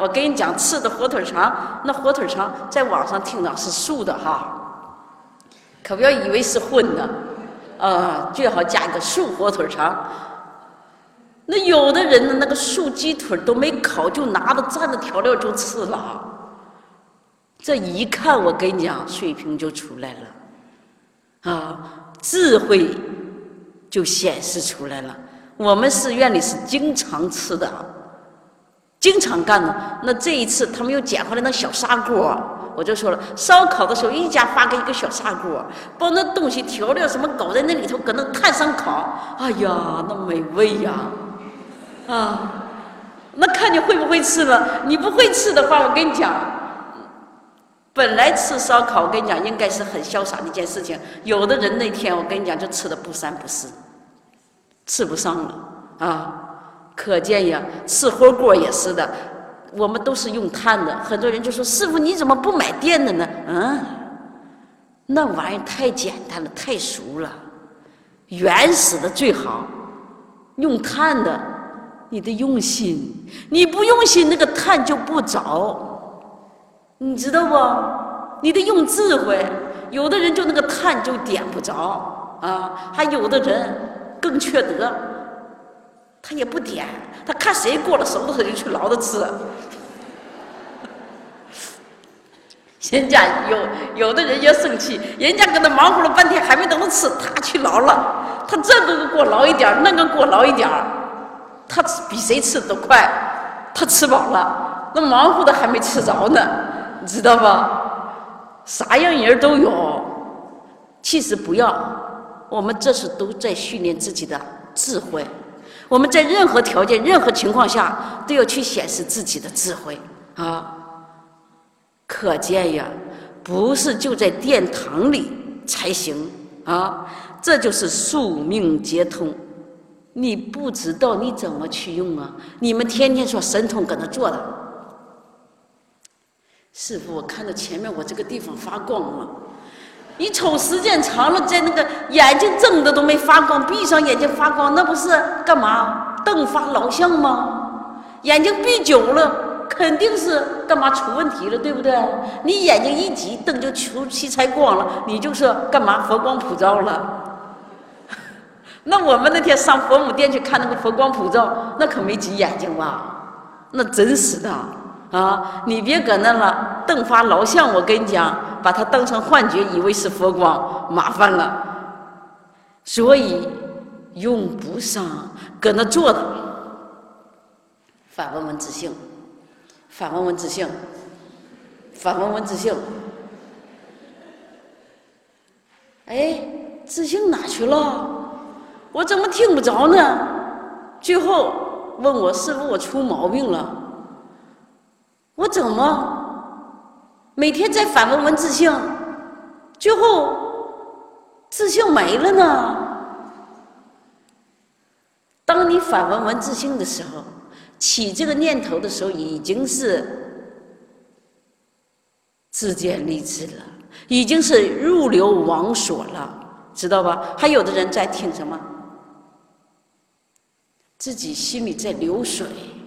我跟你讲，吃的火腿肠，那火腿肠在网上听到是素的哈，可不要以为是荤的，呃，最好加一个素火腿肠。那有的人呢，那个素鸡腿都没烤，就拿着蘸着调料就吃了。这一看，我跟你讲，水平就出来了，啊，智慧就显示出来了。我们寺院里是经常吃的，经常干的。那这一次他们又捡回来那小砂锅，我就说了，烧烤的时候一家发给一个小砂锅，把那东西调料什么搞在那里头，搁那炭上烤，哎呀，那美味呀！啊，那看你会不会吃了。你不会吃的话，我跟你讲，本来吃烧烤，我跟你讲，应该是很潇洒的一件事情。有的人那天，我跟你讲，就吃的不三不四，吃不上了啊。可见呀，吃火锅也是的，我们都是用炭的。很多人就说：“师傅，你怎么不买电的呢？”嗯，那玩意儿太简单了，太熟了，原始的最好。用炭的。你得用心，你不用心，那个炭就不着，你知道不？你得用智慧。有的人就那个炭就点不着啊，还有的人更缺德，他也不点，他看谁过了熟的，他就去捞着吃。人家有有的人也生气，人家跟他忙活了半天还没等他吃，他去捞了，他这个给我捞一点，那个给我捞一点。他比谁吃的都快，他吃饱了，那忙活的还没吃着呢，你知道吧？啥样人都有。其实不要，我们这是都在训练自己的智慧。我们在任何条件、任何情况下都要去显示自己的智慧啊！可见呀，不是就在殿堂里才行啊！这就是宿命皆通。你不知道你怎么去用啊？你们天天说神通搁那做的，师父，我看到前面我这个地方发光了，你瞅时间长了，在那个眼睛睁的都没发光，闭上眼睛发光，那不是干嘛？瞪发老相吗？眼睛闭久了，肯定是干嘛出问题了，对不对？你眼睛一挤，灯就出七彩光了，你就是干嘛？佛光普照了。那我们那天上佛母殿去看那个佛光普照，那可没挤眼睛吧？那真实的啊！你别搁那了，瞪发老相，我跟你讲，把它当成幻觉，以为是佛光，麻烦了。所以用不上，搁那做的。反问问自性，反问问自性，反问问自性。哎，自性哪去了？我怎么听不着呢？最后问我师父，我出毛病了。我怎么每天在反问问自性，最后自性没了呢？当你反问问自性的时候，起这个念头的时候，已经是自见立志了，已经是入流往所了，知道吧？还有的人在听什么？自己心里在流水，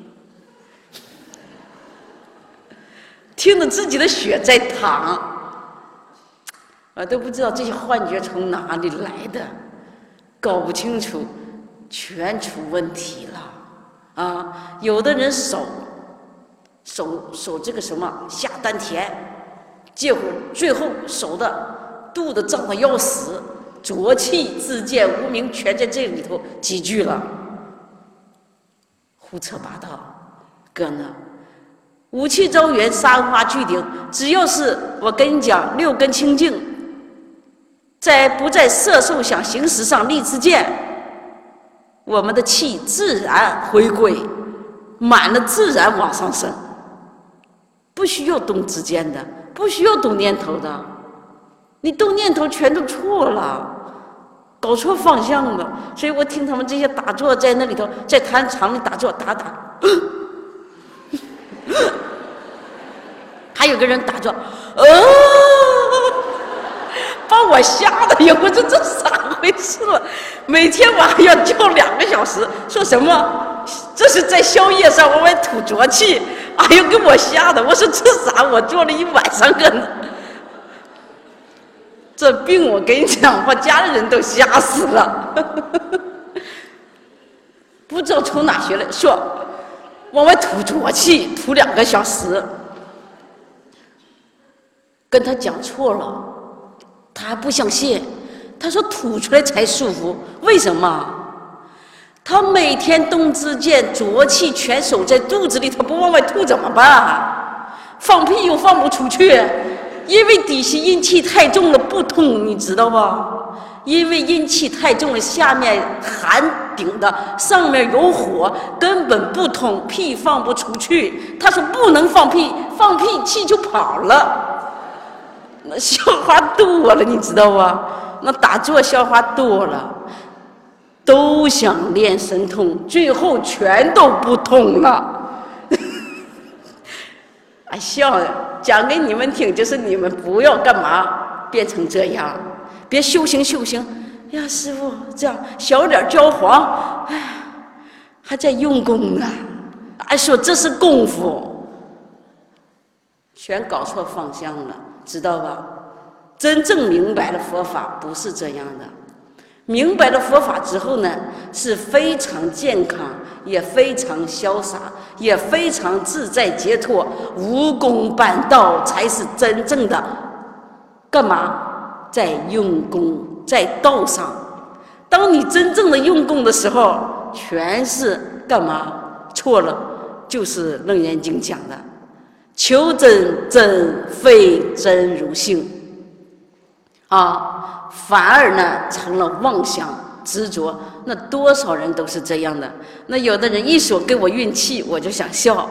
听着自己的血在淌，我都不知道这些幻觉从哪里来的，搞不清楚，全出问题了啊！有的人手手手这个什么下丹田，结果最后手的肚子胀得要死，浊气自见无名全在这里头集聚了。胡扯八道，搁那五气周圆，三花聚顶。只要是我跟你讲，六根清净，在不在色受想行识上立志见，我们的气自然回归，满了自然往上升，不需要动指尖的，不需要动念头的，你动念头全都错了。搞错方向了，所以我听他们这些打坐在那里头，在坛场里打坐打打，还有个人打坐，呃，把我吓得呀！我说这咋回事了？每天晚上要叫两个小时，说什么？这是在宵夜上往外吐浊气。 哎呦，给我吓的！我说这啥？我做了一晚上个呢。这病我跟你讲，把家里人都吓死了。不知道从哪学来，说往外吐浊气，吐两个小时。跟他讲错了，他还不相信。他说吐出来才舒服，为什么？他每天冬之间浊气全守在肚子里，他不往外吐怎么办？放屁又放不出去，因为底下阴气太重了，不通，你知道吧？因为阴气太重了，下面寒顶的，上面有火，根本不通，屁放不出去。他说不能放屁，放屁气就跑了。那消化多了，你知道吧？那打坐消化多了，都想练神通，最后全都不通了。哎，笑讲给你们听，就是你们不要干嘛变成这样，别修行修行。哎呀，师父这样小脸焦黄，哎，还在用功呢。哎，说这是功夫，全搞错方向了，知道吧？真正明白了佛法不是这样的，明白了佛法之后呢，是非常健康，也非常潇洒，也非常自在解脱，无功办道才是真正的干嘛？在用功，在道上。当你真正的用功的时候，全是干嘛？错了，就是《楞严经》讲的求真真非真如性啊，反而呢成了妄想执着。那多少人都是这样的。那有的人一说给我运气，我就想笑。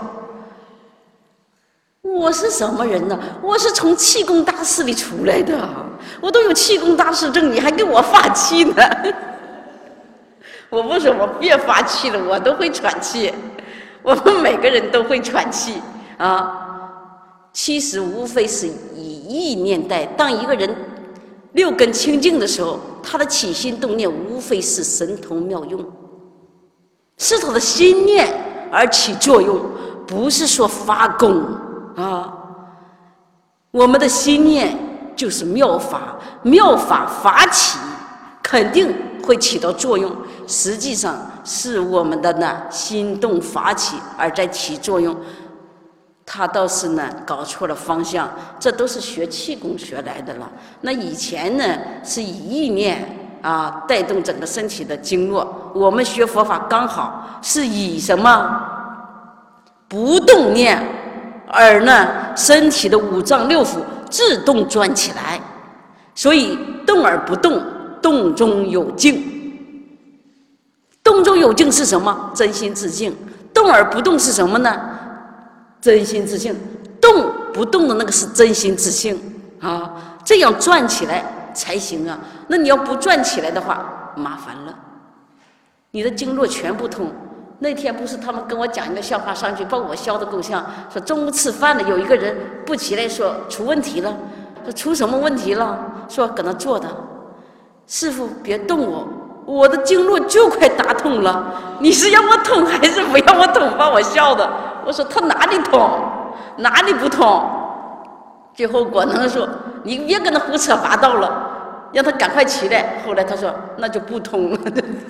我是什么人呢？我是从气功大师里出来的，我都有气功大师证，你还给我发气呢？我不说我别发气了，我都会喘气，我们每个人都会喘气啊。其实无非是以意念待，当一个人六根清净的时候，他的起心动念无非是神通妙用，是他的心念而起作用，不是说发功啊。我们的心念就是妙法，妙法法起肯定会起到作用，实际上是我们的呢心动法起而在起作用。他倒是呢搞错了方向，这都是学气功学来的了。那以前呢是以意念啊带动整个身体的经络，我们学佛法刚好是以什么不动念，而呢身体的五脏六腑自动转起来。所以动而不动，动中有静。动中有静是什么？真心自静。动而不动是什么呢？真心自性。动不动的那个是真心自性啊，这样转起来才行啊。那你要不转起来的话，麻烦了，你的经络全不通。那天不是他们跟我讲一个笑话上去，把我笑得够呛。说中午吃饭了，有一个人不起来，说出问题了。说出什么问题了？说搁那坐的，师父别动我，我的经络就快打通了，你是要我通还是不要我通？把我笑的。我说他哪里通，哪里不通？最后果能说你别跟他胡扯八道了，让他赶快起来。后来他说那就不通了，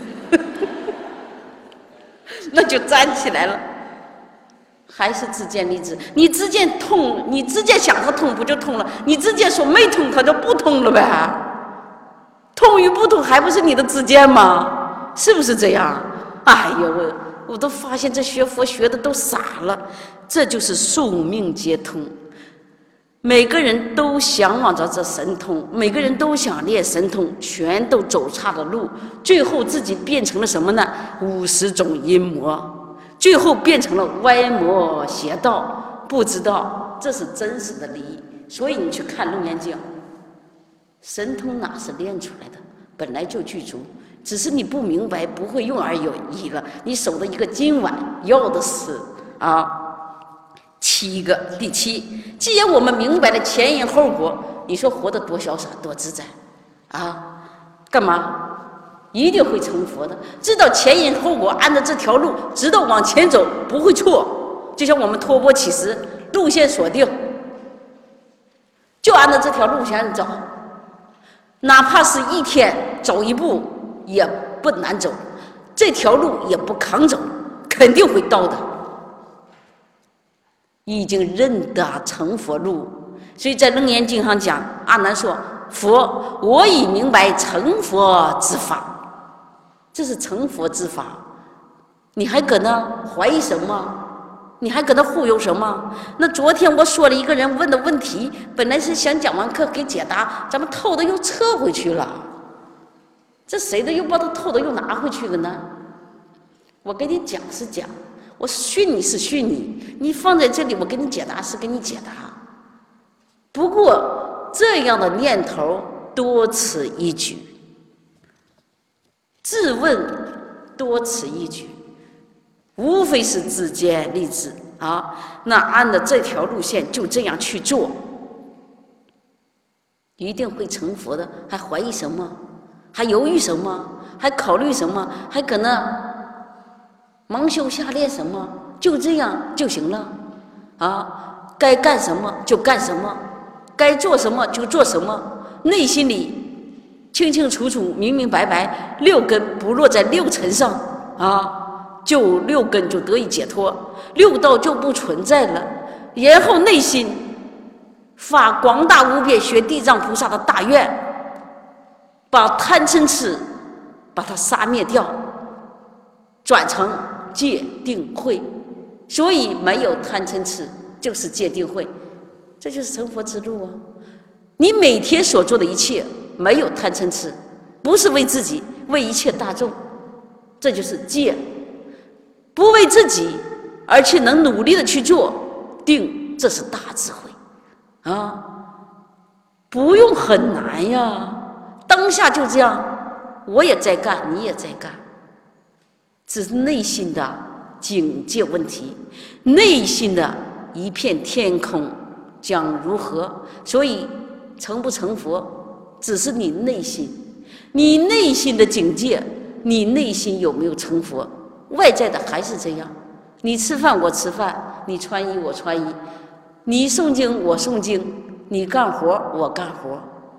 那就站起来了。还是自见离知，你自见通，你自见想他通不就通了？你自见说没通，他就不通了呗。通与不通还不是你的自见吗？是不是这样？哎呦，我我都发现这学佛学的都傻了。这就是宿命皆通，每个人都向往着这神通，每个人都想练神通，全都走岔了路，最后自己变成了什么呢？五十种阴魔，最后变成了歪魔邪道，不知道这是真实的利益。所以你去看《楞严经》，神通哪是练出来的？本来就具足，只是你不明白，不会用而有已了。你守的一个今晚要的是啊七个。第七，既然我们明白了前因后果，你说活得多潇洒多自在啊？干嘛？一定会成佛的。知道前因后果，按照这条路直到往前走，不会错。 就像我们托钵乞食，路线锁定，就按照这条路线走，哪怕是一天走一步也不难走，这条路也不扛走，肯定会到的。已经认得成佛路，所以在《楞严经》上讲，阿难说：“佛，我已明白成佛之法。”这是成佛之法，你还搁那怀疑什么？你还搁那忽悠什么？那昨天我说了一个人问的问题，本来是想讲完课给解答，咱们偷的又撤回去了，这谁的又把他偷的又拿回去了呢？我跟你讲是讲，我训你是训你，你放在这里我给你解答是给你解答。不过这样的念头多此一举，自问多此一举，无非是自见立志啊。那按照这条路线就这样去做，一定会成佛的，还怀疑什么？还犹豫什么？还考虑什么？还搁那盲修瞎练什么？就这样就行了啊！该干什么就干什么，该做什么就做什么，内心里清清楚楚、明明白白，六根不落在六尘上啊，就六根就得以解脱，六道就不存在了。然后内心发广大无边学地藏菩萨的大愿，把贪嗔痴把它杀灭掉，转成戒定慧。所以没有贪嗔痴就是戒定慧，这就是成佛之路啊！你每天所做的一切没有贪嗔痴，不是为自己，为一切大众，这就是戒。不为自己，而且能努力的去做定，这是大智慧啊！不用很难呀，当下就这样，我也在干，你也在干，只是内心的境界问题，内心的一片天空将如何？所以成不成佛，只是你内心，你内心的境界，你内心有没有成佛？外在的还是这样，你吃饭我吃饭，你穿衣我穿衣，你诵经我诵经，你干活我干活，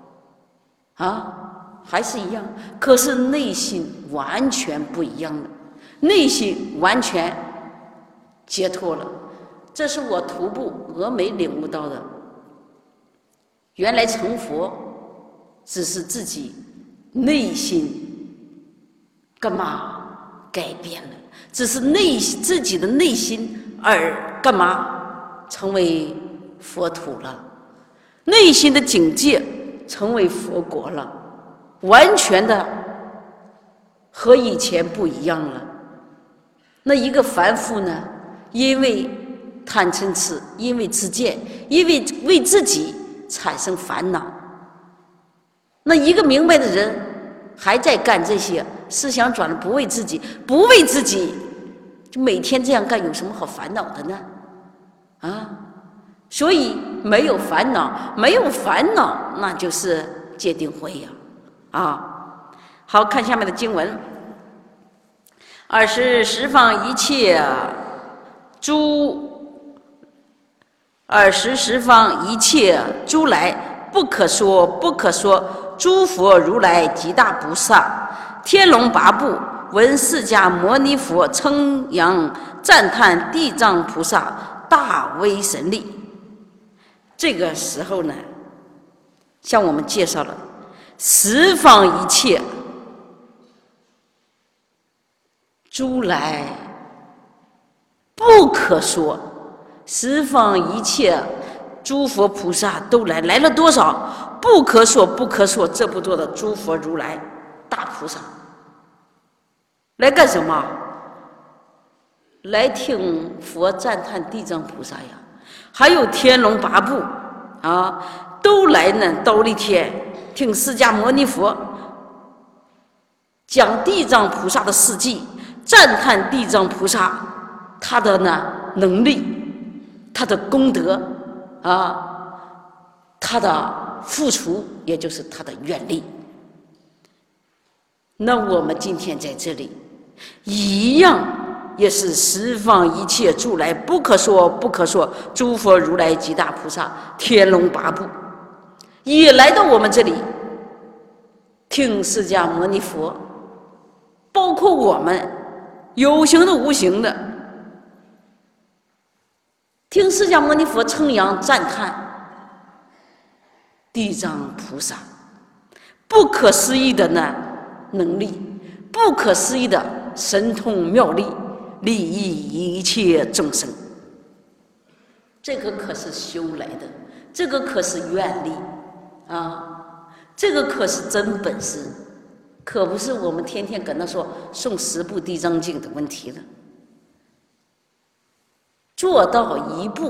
啊，还是一样。可是内心完全不一样了，内心完全解脱了。这是我徒步峨眉领悟到的。原来成佛只是自己内心干嘛改变了，只是内自己的内心而干嘛成为佛土了，内心的境界成为佛国了，完全的和以前不一样了。那一个凡夫呢，因为贪嗔痴，因为自见，因为为自己产生烦恼。那一个明白的人还在干这些，思想转了，不为自己，不为自己，就每天这样干，有什么好烦恼的呢？啊，所以没有烦恼，没有烦恼，那就是戒定慧呀！啊，好看下面的经文。二是十方一切诸，二是十方一切诸来不可说不可说诸佛如来及大菩萨天龙八部闻释迦牟尼佛称扬赞叹地藏菩萨大威神力。这个时候呢，向我们介绍了十方一切诸来不可说，十方一切诸佛菩萨都来，来了多少？不可说不可说这么多的诸佛如来大菩萨来干什么？来听佛赞叹地藏菩萨呀，还有天龙八部啊，都来呢，忉利天听释迦牟尼佛讲地藏菩萨的事迹，赞叹地藏菩萨他的呢能力，他的功德啊，他的付出，也就是他的愿力。那我们今天在这里一样也是十方一切诸来不可说不可说诸佛如来及大菩萨天龙八部，也来到我们这里听释迦牟尼佛，包括我们有形的无形的，听释迦牟尼佛称扬赞叹地藏菩萨不可思议的呢能力，不可思议的神通妙力，利益一切众生。这个可是修来的，这个可是愿力啊，这个可是真本事，可不是我们天天跟他说诵十部地藏经的问题了。做到一步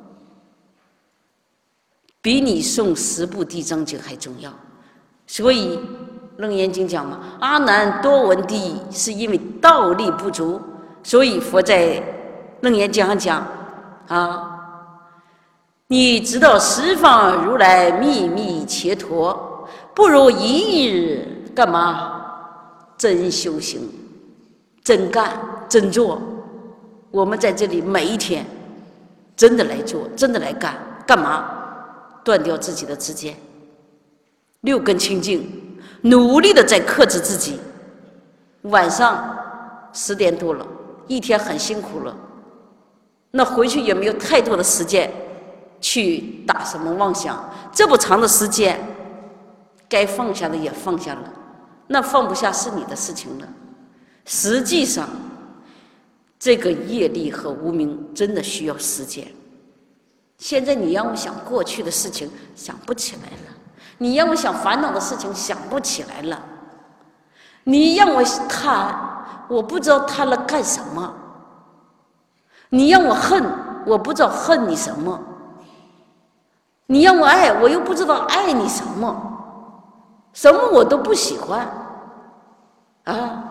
比你诵十部地藏经还重要。所以楞严经讲嘛，阿难多闻地，是因为道力不足。所以佛在楞严经上讲啊，你知道十方如来秘密伽陀，不如一日干嘛？真修行，真干，真做。我们在这里每一天真的来做，真的来干，干嘛？断掉自己的知见，六根清净，努力的在克制自己。晚上十点多了，一天很辛苦了，那回去也没有太多的时间去打什么妄想。这么长的时间，该放下的也放下了，那放不下是你的事情了。实际上这个业力和无明真的需要时间。现在你让我想过去的事情，想不起来了；你让我想烦恼的事情，想不起来了；你让我贪，我不知道贪了干什么；你让我恨，我不知道恨你什么；你让我爱，我又不知道爱你什么，什么我都不喜欢啊，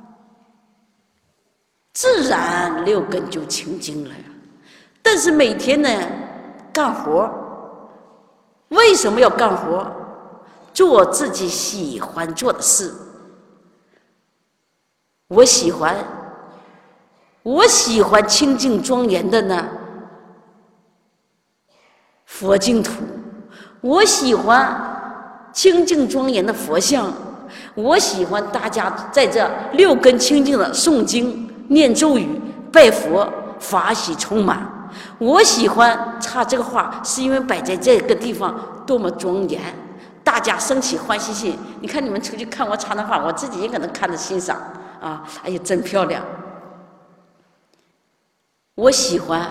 自然六根就清净了呀。但是每天呢干活，为什么要干活？做自己喜欢做的事。我喜欢我喜欢清净庄严的呢佛净土，我喜欢清净庄严的佛像，我喜欢大家在这六根清净的诵经念咒语拜佛，法喜充满。我喜欢插这个花，是因为摆在这个地方多么庄严，大家升起欢喜心。你看你们出去看我插那花，我自己也可能看着欣赏啊，哎呀真漂亮。我喜欢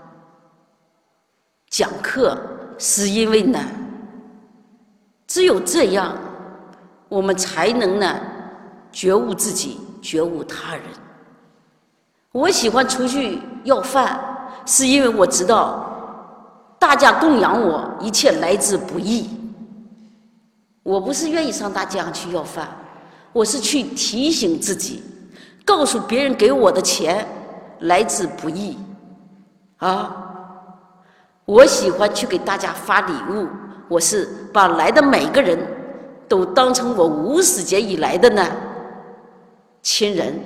讲课，是因为呢只有这样我们才能呢觉悟自己，觉悟他人。我喜欢出去要饭，是因为我知道大家供养我，一切来之不易。我不是愿意上大街上去要饭，我是去提醒自己，告诉别人给我的钱来之不易啊！我喜欢去给大家发礼物，我是把来的每个人都当成我无始劫以来的呢亲人，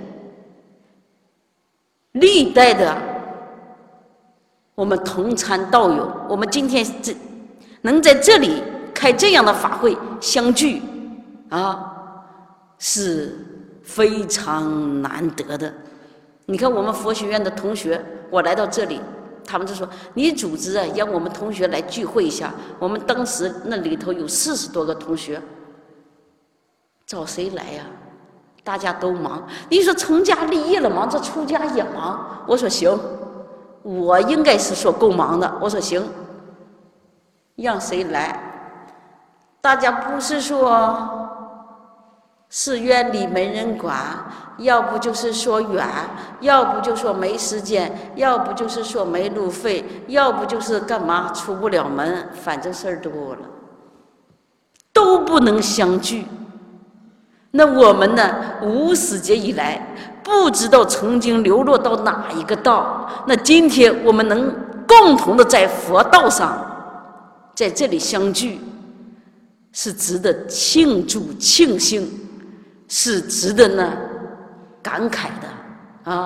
历代的我们同参道友。我们今天这能在这里开这样的法会相聚啊，是非常难得的。你看我们佛学院的同学，我来到这里，他们就说你组织啊，让我们同学来聚会一下。我们当时那里头有四十多个同学，找谁来呀、啊？大家都忙。你说成家立业了忙，这出家也忙。我说行，我应该是说够忙的。我说行，让谁来？大家不是说寺院里没人管，要不就是说远，要不就说没时间，要不就是说没路费，要不就是干嘛出不了门，反正事儿多了，都不能相聚。那我们呢，无始劫以来不知道曾经流落到哪一个道，那今天我们能共同的在佛道上在这里相聚，是值得庆祝庆幸，是值得呢感慨的啊！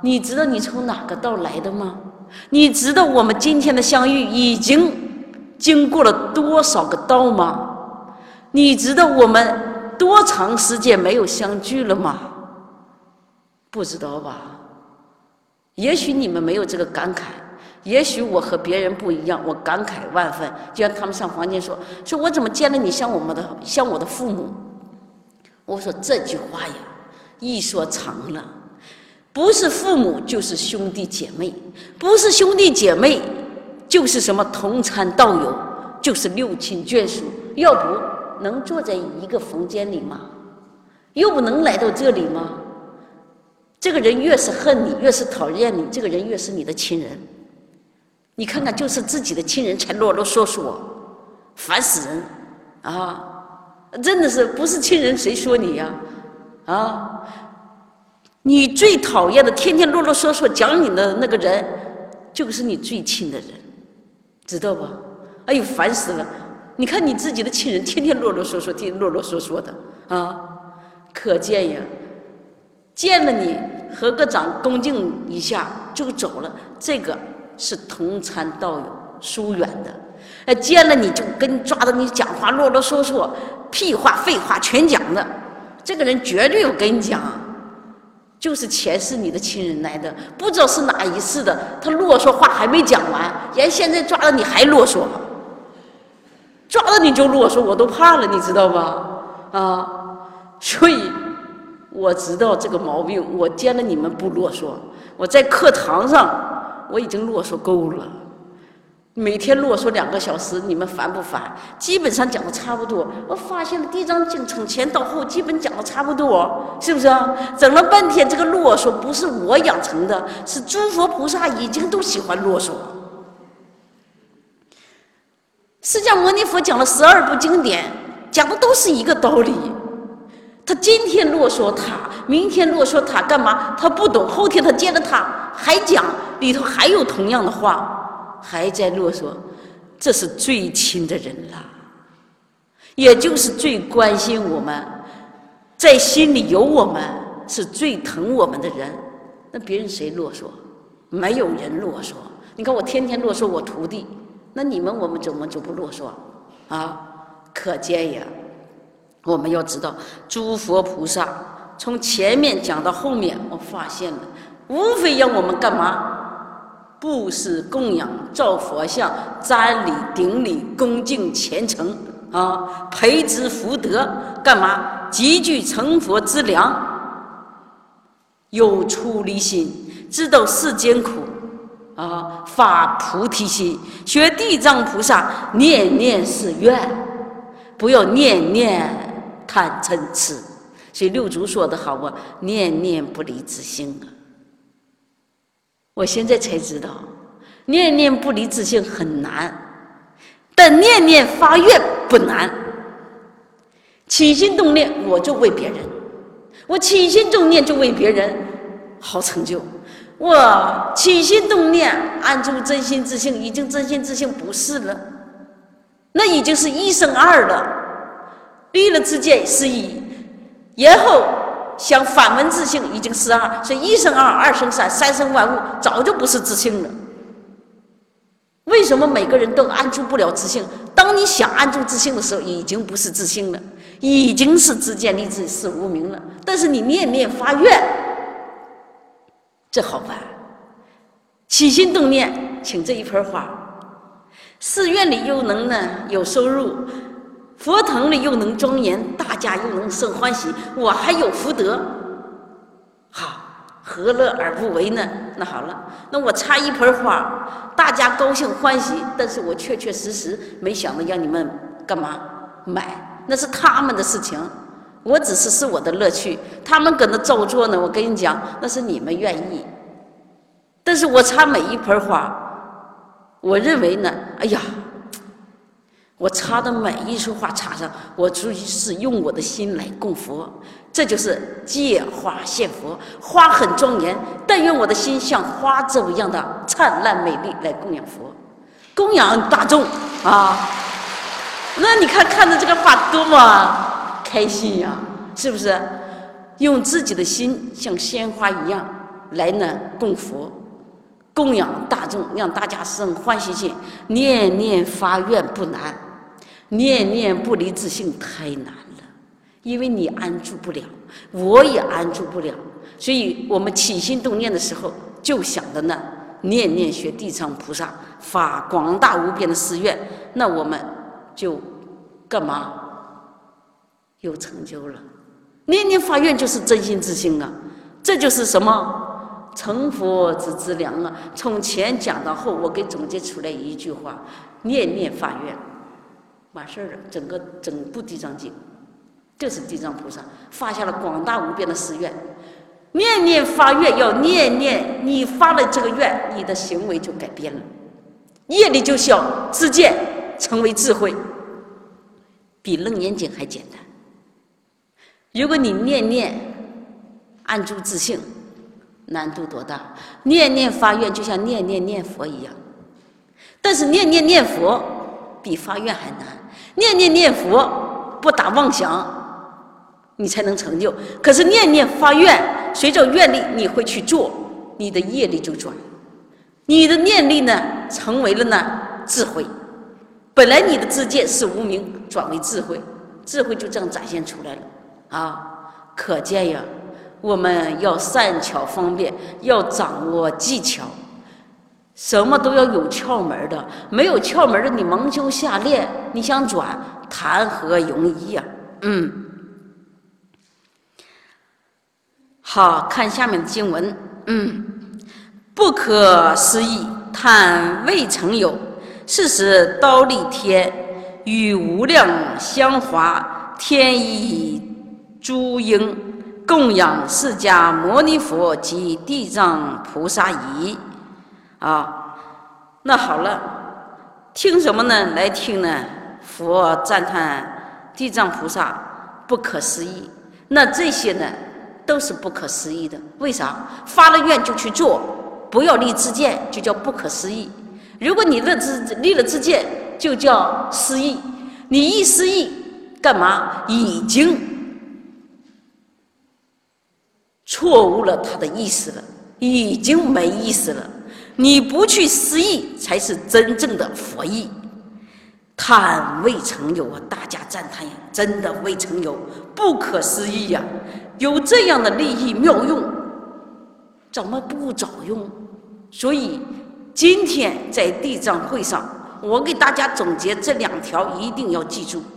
你知道你从哪个道来的吗？你知道我们今天的相遇已经经过了多少个道吗？你知道我们多长时间没有相聚了吗？不知道吧？也许你们没有这个感慨，也许我和别人不一样，我感慨万分。就像他们上房间说，说我怎么见了你像我们的像我的父母。我说这句话呀，一说长了，不是父母就是兄弟姐妹，不是兄弟姐妹就是什么同参道友，就是六亲眷属。要不能坐在一个房间里吗？又不能来到这里吗？这个人越是恨你，越是讨厌你，这个人越是你的亲人。你看看，就是自己的亲人才啰啰嗦嗦，烦死人啊！真的是不是亲人谁说你呀？啊！你最讨厌的，天天啰啰嗦嗦讲你的那个人，就是你最亲的人，知道吧？哎呦，烦死了！你看你自己的亲人，天天啰啰嗦嗦，天天啰啰嗦嗦的啊！可见呀，见了你合个掌，恭敬一下就走了，这个是同参道友，疏远的。哎，见了你就跟抓着你讲话，啰啰嗦嗦，屁话废话全讲的，这个人绝对我跟你讲，就是前世你的亲人来的，不知道是哪一世的，他啰嗦话还没讲完，人现在抓着你还啰嗦，抓着你就啰嗦，我都怕了，你知道吧？啊，所以我知道这个毛病，我见了你们不啰嗦，我在课堂上我已经啰嗦够了。每天啰嗦两个小时，你们烦不烦？基本上讲的差不多。我发现了《地藏经》从前到后基本讲的差不多，是不是啊？整了半天这个啰嗦不是我养成的，是诸佛菩萨已经都喜欢啰嗦。释迦牟尼佛讲了十二部经典，讲的都是一个道理。他今天啰嗦他，明天啰嗦他，干嘛？他不懂，后天他接着他还讲，里头还有同样的话。还在啰嗦，这是最亲的人了，也就是最关心我们，在心里有我们，是最疼我们的人。那别人谁啰嗦？没有人啰嗦。你看我天天啰嗦我徒弟，那你们我们怎么就不啰嗦啊？可见呀，我们要知道诸佛菩萨从前面讲到后面，我发现了，无非让我们干嘛？布施供养造佛像，瞻礼顶礼恭敬虔诚啊，培植福德，干嘛？积聚成佛之良，有出离心，知道世间苦啊，发菩提心，学地藏菩萨，念念是愿，不要念念贪嗔痴。所以六祖说的好啊，念念不离自性啊。我现在才知道，念念不离自性很难，但念念发愿不难。起心动念，我就为别人，我起心动念就为别人好成就。我起心动念安住真心自性，已经真心自性不是了，那已经是一生二了。离了之间是一，然后想反闻自性已经是二，所以一生二，二生三，三生万物，早就不是自性了。为什么每个人都安住不了自性？当你想安住自性的时候，已经不是自性了，已经是自见立自是无明了。但是你念念发愿，这好办。起心动念，请这一盆花，寺院里又能呢有收入，佛堂里又能庄严，大家又能生欢喜，我还有福德，好，何乐而不为呢？那好了，那我插一盆花，大家高兴欢喜，但是我确确实实没想到让你们干嘛买，那是他们的事情，我只是是我的乐趣，他们搁那照做呢，我跟你讲，那是你们愿意。但是我插每一盆花，我认为呢，哎呀，我插的每一束花插上，我就是用我的心来供佛，这就是借花献佛。花很庄严，但愿我的心像花这样的灿烂美丽来供养佛，供养大众啊。那你看看着这个花多么开心呀，是不是？用自己的心像鲜花一样来呢供佛，供养大众，让大家生欢喜心。念念发愿不难，念念不离自性太难了，因为你安住不了，我也安住不了。所以我们起心动念的时候，就想着呢，念念学地藏菩萨发广大无边的誓愿，那我们就干嘛？有成就了。念念发愿就是真心自性啊，这就是什么？成佛之资粮啊！从前讲到后，我给总结出来一句话：念念发愿，完事儿了。整个整部地藏经，就是地藏菩萨发下了广大无边的誓愿。念念发愿，要念念，你发了这个愿，你的行为就改变了，业力就消，知见成为智慧，比楞严经还简单。如果你念念安住自性，难度多大？念念发愿就像念念念佛一样，但是念念念佛比发愿还难。念念念佛不打妄想，你才能成就。可是念念发愿，随着愿力你会去做，你的业力就转，你的念力呢成为了呢智慧。本来你的知见是无明，转为智慧，智慧就这样展现出来了啊！可见呀，我们要善巧方便，要掌握技巧，什么都要有窍门的。没有窍门的，你蒙羞下劣，你想转，谈何容易呀、啊？嗯。好，看下面的经文。嗯，不可思议，叹未曾有。是时忉利天与无量香华天意诸鹰供养释迦牟尼佛及地藏菩萨仪。啊，那好了，听什么呢？来听呢，佛赞叹地藏菩萨不可思议。那这些呢，都是不可思议的。为啥？发了愿就去做，不要立知见，就叫不可思议。如果你立知立了知见，就叫思议。你一思议，干嘛？已经错误了他的意思了，已经没意思了。你不去思议，才是真正的佛意。叹未曾有啊！大家赞叹呀，真的未曾有，不可思议呀！有这样的利益妙用，怎么不早用？所以今天在地藏会上，我给大家总结这两条，一定要记住：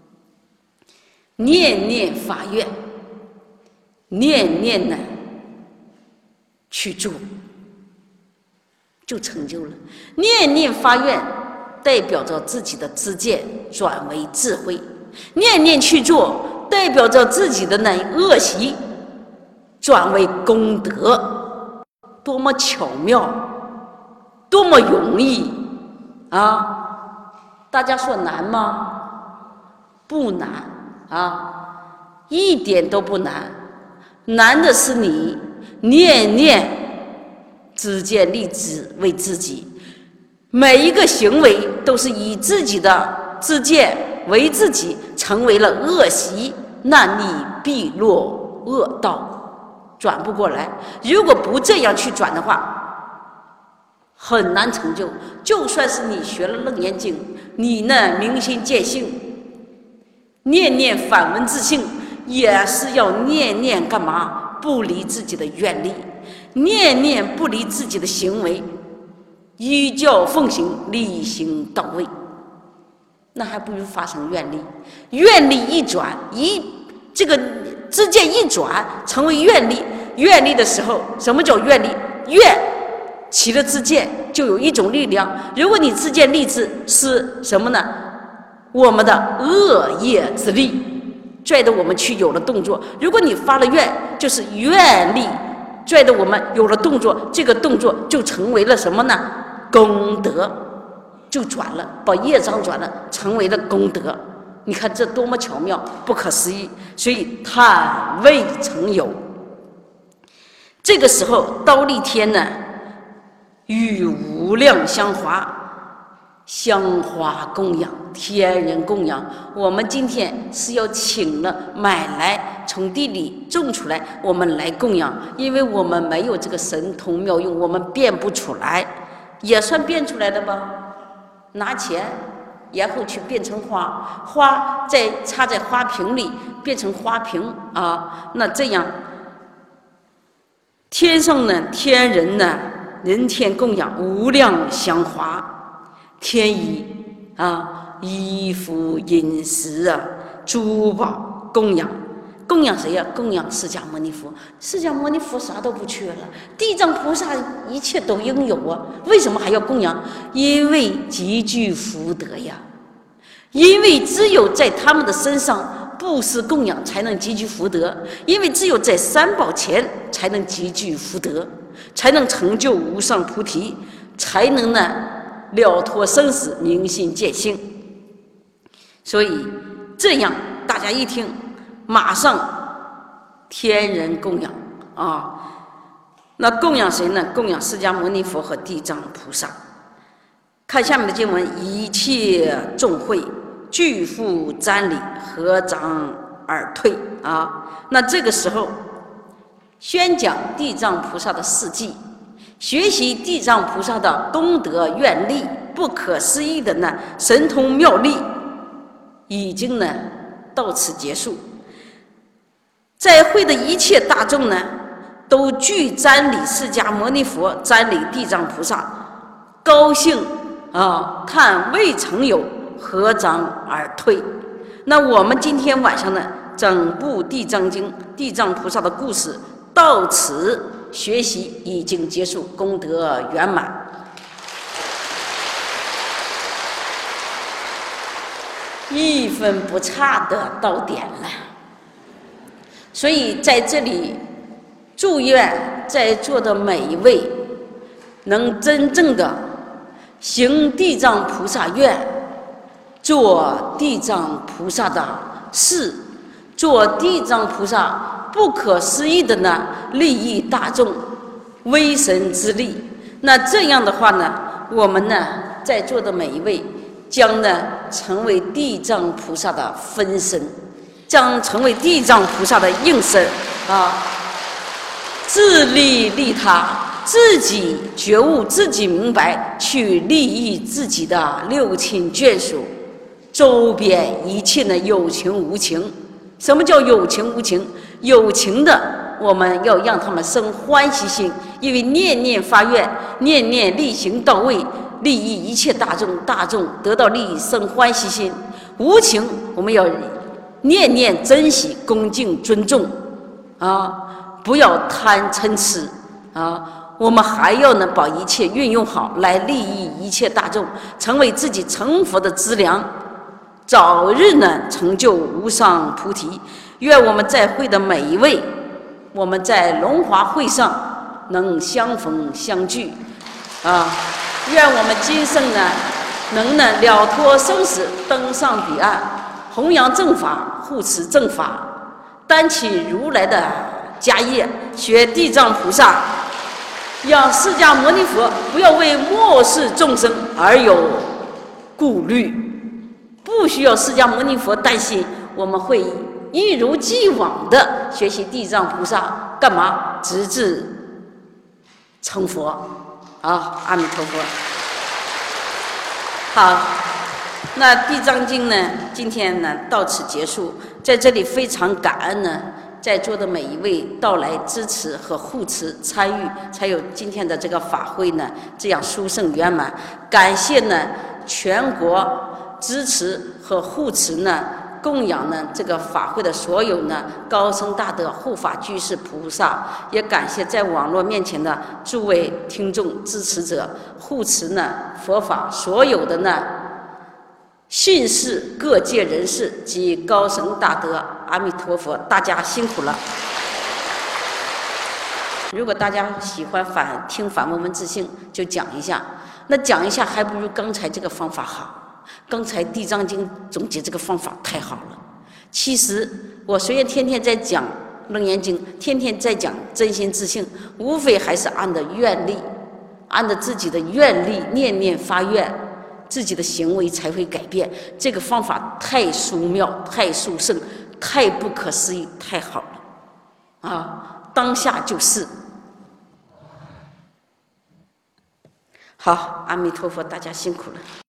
念念发愿，念念呢去做，就成就了。念念发愿，代表着自己的知见转为智慧；念念去做，代表着自己的那恶习转为功德。多么巧妙，多么容易啊！大家说难吗？不难啊，一点都不难。难的是你念念知见立志为自己，每一个行为都是以自己的知见为自己，成为了恶习，那你必落恶道，转不过来。如果不这样去转的话，很难成就。就算是你学了楞严经，你呢明心见性，念念反闻自性，也是要念念干嘛？不离自己的愿力，念念不离自己的行为，依教奉行，力行到位。那还不如发生愿力，愿力一转，一这个知见一转成为愿力。愿力的时候，什么叫愿力？愿起了知见，就有一种力量。如果你知见立志是什么呢？我们的恶业之力拽得我们去有了动作。如果你发了愿，就是愿力拽得我们有了动作，这个动作就成为了什么呢？功德，就转了，把业障转了，成为了功德。你看这多么巧妙，不可思议。所以叹未曾有。这个时候忉利天呢与无量香华， 香花供养，天人供养。我们今天是要请了买来，从地里种出来，我们来供养，因为我们没有这个神通妙用，我们变不出来，也算变出来的吧。拿钱，然后去变成花，花再插在花瓶里，变成花瓶啊。那这样，天上呢，天人呢，人天供养无量香花，天衣啊，衣服饮食啊，珠宝供养。供养谁呀？供养释迦牟尼佛。释迦牟尼佛啥都不缺了，地藏菩萨一切都拥有啊，为什么还要供养？因为极具福德呀。因为只有在他们的身上布施供养，才能积聚福德；因为只有在三宝前才能积聚福德，才能成就无上菩提，才能呢了脱生死，明心见性。所以这样大家一听，马上天人供养啊。那供养谁呢？供养释迦牟尼佛和地藏菩萨。看下面的经文：一切众会俱复瞻礼，合掌而退啊。那这个时候宣讲地藏菩萨的事迹，学习地藏菩萨的功德愿力，不可思议的呢神通妙力，已经呢到此结束。在会的一切大众呢，都具瞻礼释迦牟尼佛，瞻礼地藏菩萨，高兴啊，看未曾有，合掌而退。那我们今天晚上呢，整部地藏经地藏菩萨的故事到此学习已经结束，功德圆满。一分不差的到点了。所以在这里祝愿在座的每一位能真正的行地藏菩萨愿，做地藏菩萨的事，做地藏菩萨不可思议的呢利益大众，威神之力。那这样的话呢，我们呢在座的每一位将呢成为地藏菩萨的分身，将成为地藏菩萨的应身啊，自利利他，自己觉悟，自己明白，去利益自己的六亲眷属，周边一切的有情无情。什么叫有情无情？有情的我们要让他们生欢喜心，因为念念发愿，念念力行到位，利益一切大众，大众得到利益生欢喜心。无情我们要念念珍惜，恭敬尊重啊，不要贪嗔痴啊。我们还要呢把一切运用好，来利益一切大众，成为自己成佛的资粮，早日呢成就无上菩提。愿我们在会的每一位，我们在龙华会上能相逢相聚啊！愿我们今生呢能呢了脱生死，登上彼岸，弘扬正法，护持正法，担起如来的家业，学地藏菩萨，让释迦牟尼佛不要为末世众生而有顾虑，不需要释迦牟尼佛担心，我们会一如既往的学习地藏菩萨，干嘛？直至成佛啊！阿弥陀佛。好，那地藏经呢，今天呢到此结束。在这里非常感恩呢，在座的每一位到来支持和护持参与，才有今天的这个法会呢这样殊胜圆满。感谢呢全国支持和护持呢供养呢这个法会的所有呢高僧大德、护法居士菩萨，也感谢在网络面前的诸位听众支持者，护持呢佛法所有的呢信士、各界人士及高僧大德。阿弥陀佛，大家辛苦了。如果大家喜欢反听反问文自性，就讲一下。那讲一下还不如刚才这个方法好。刚才地藏经总结这个方法太好了。其实我虽然天天在讲楞严经，天天在讲真心自性，无非还是按的愿力，按着自己的愿力念念发愿， 自己的行为才会改变。这个方法太殊妙、太殊胜、太不可思议、太好了啊！当下就是。好，阿弥陀佛，大家辛苦了。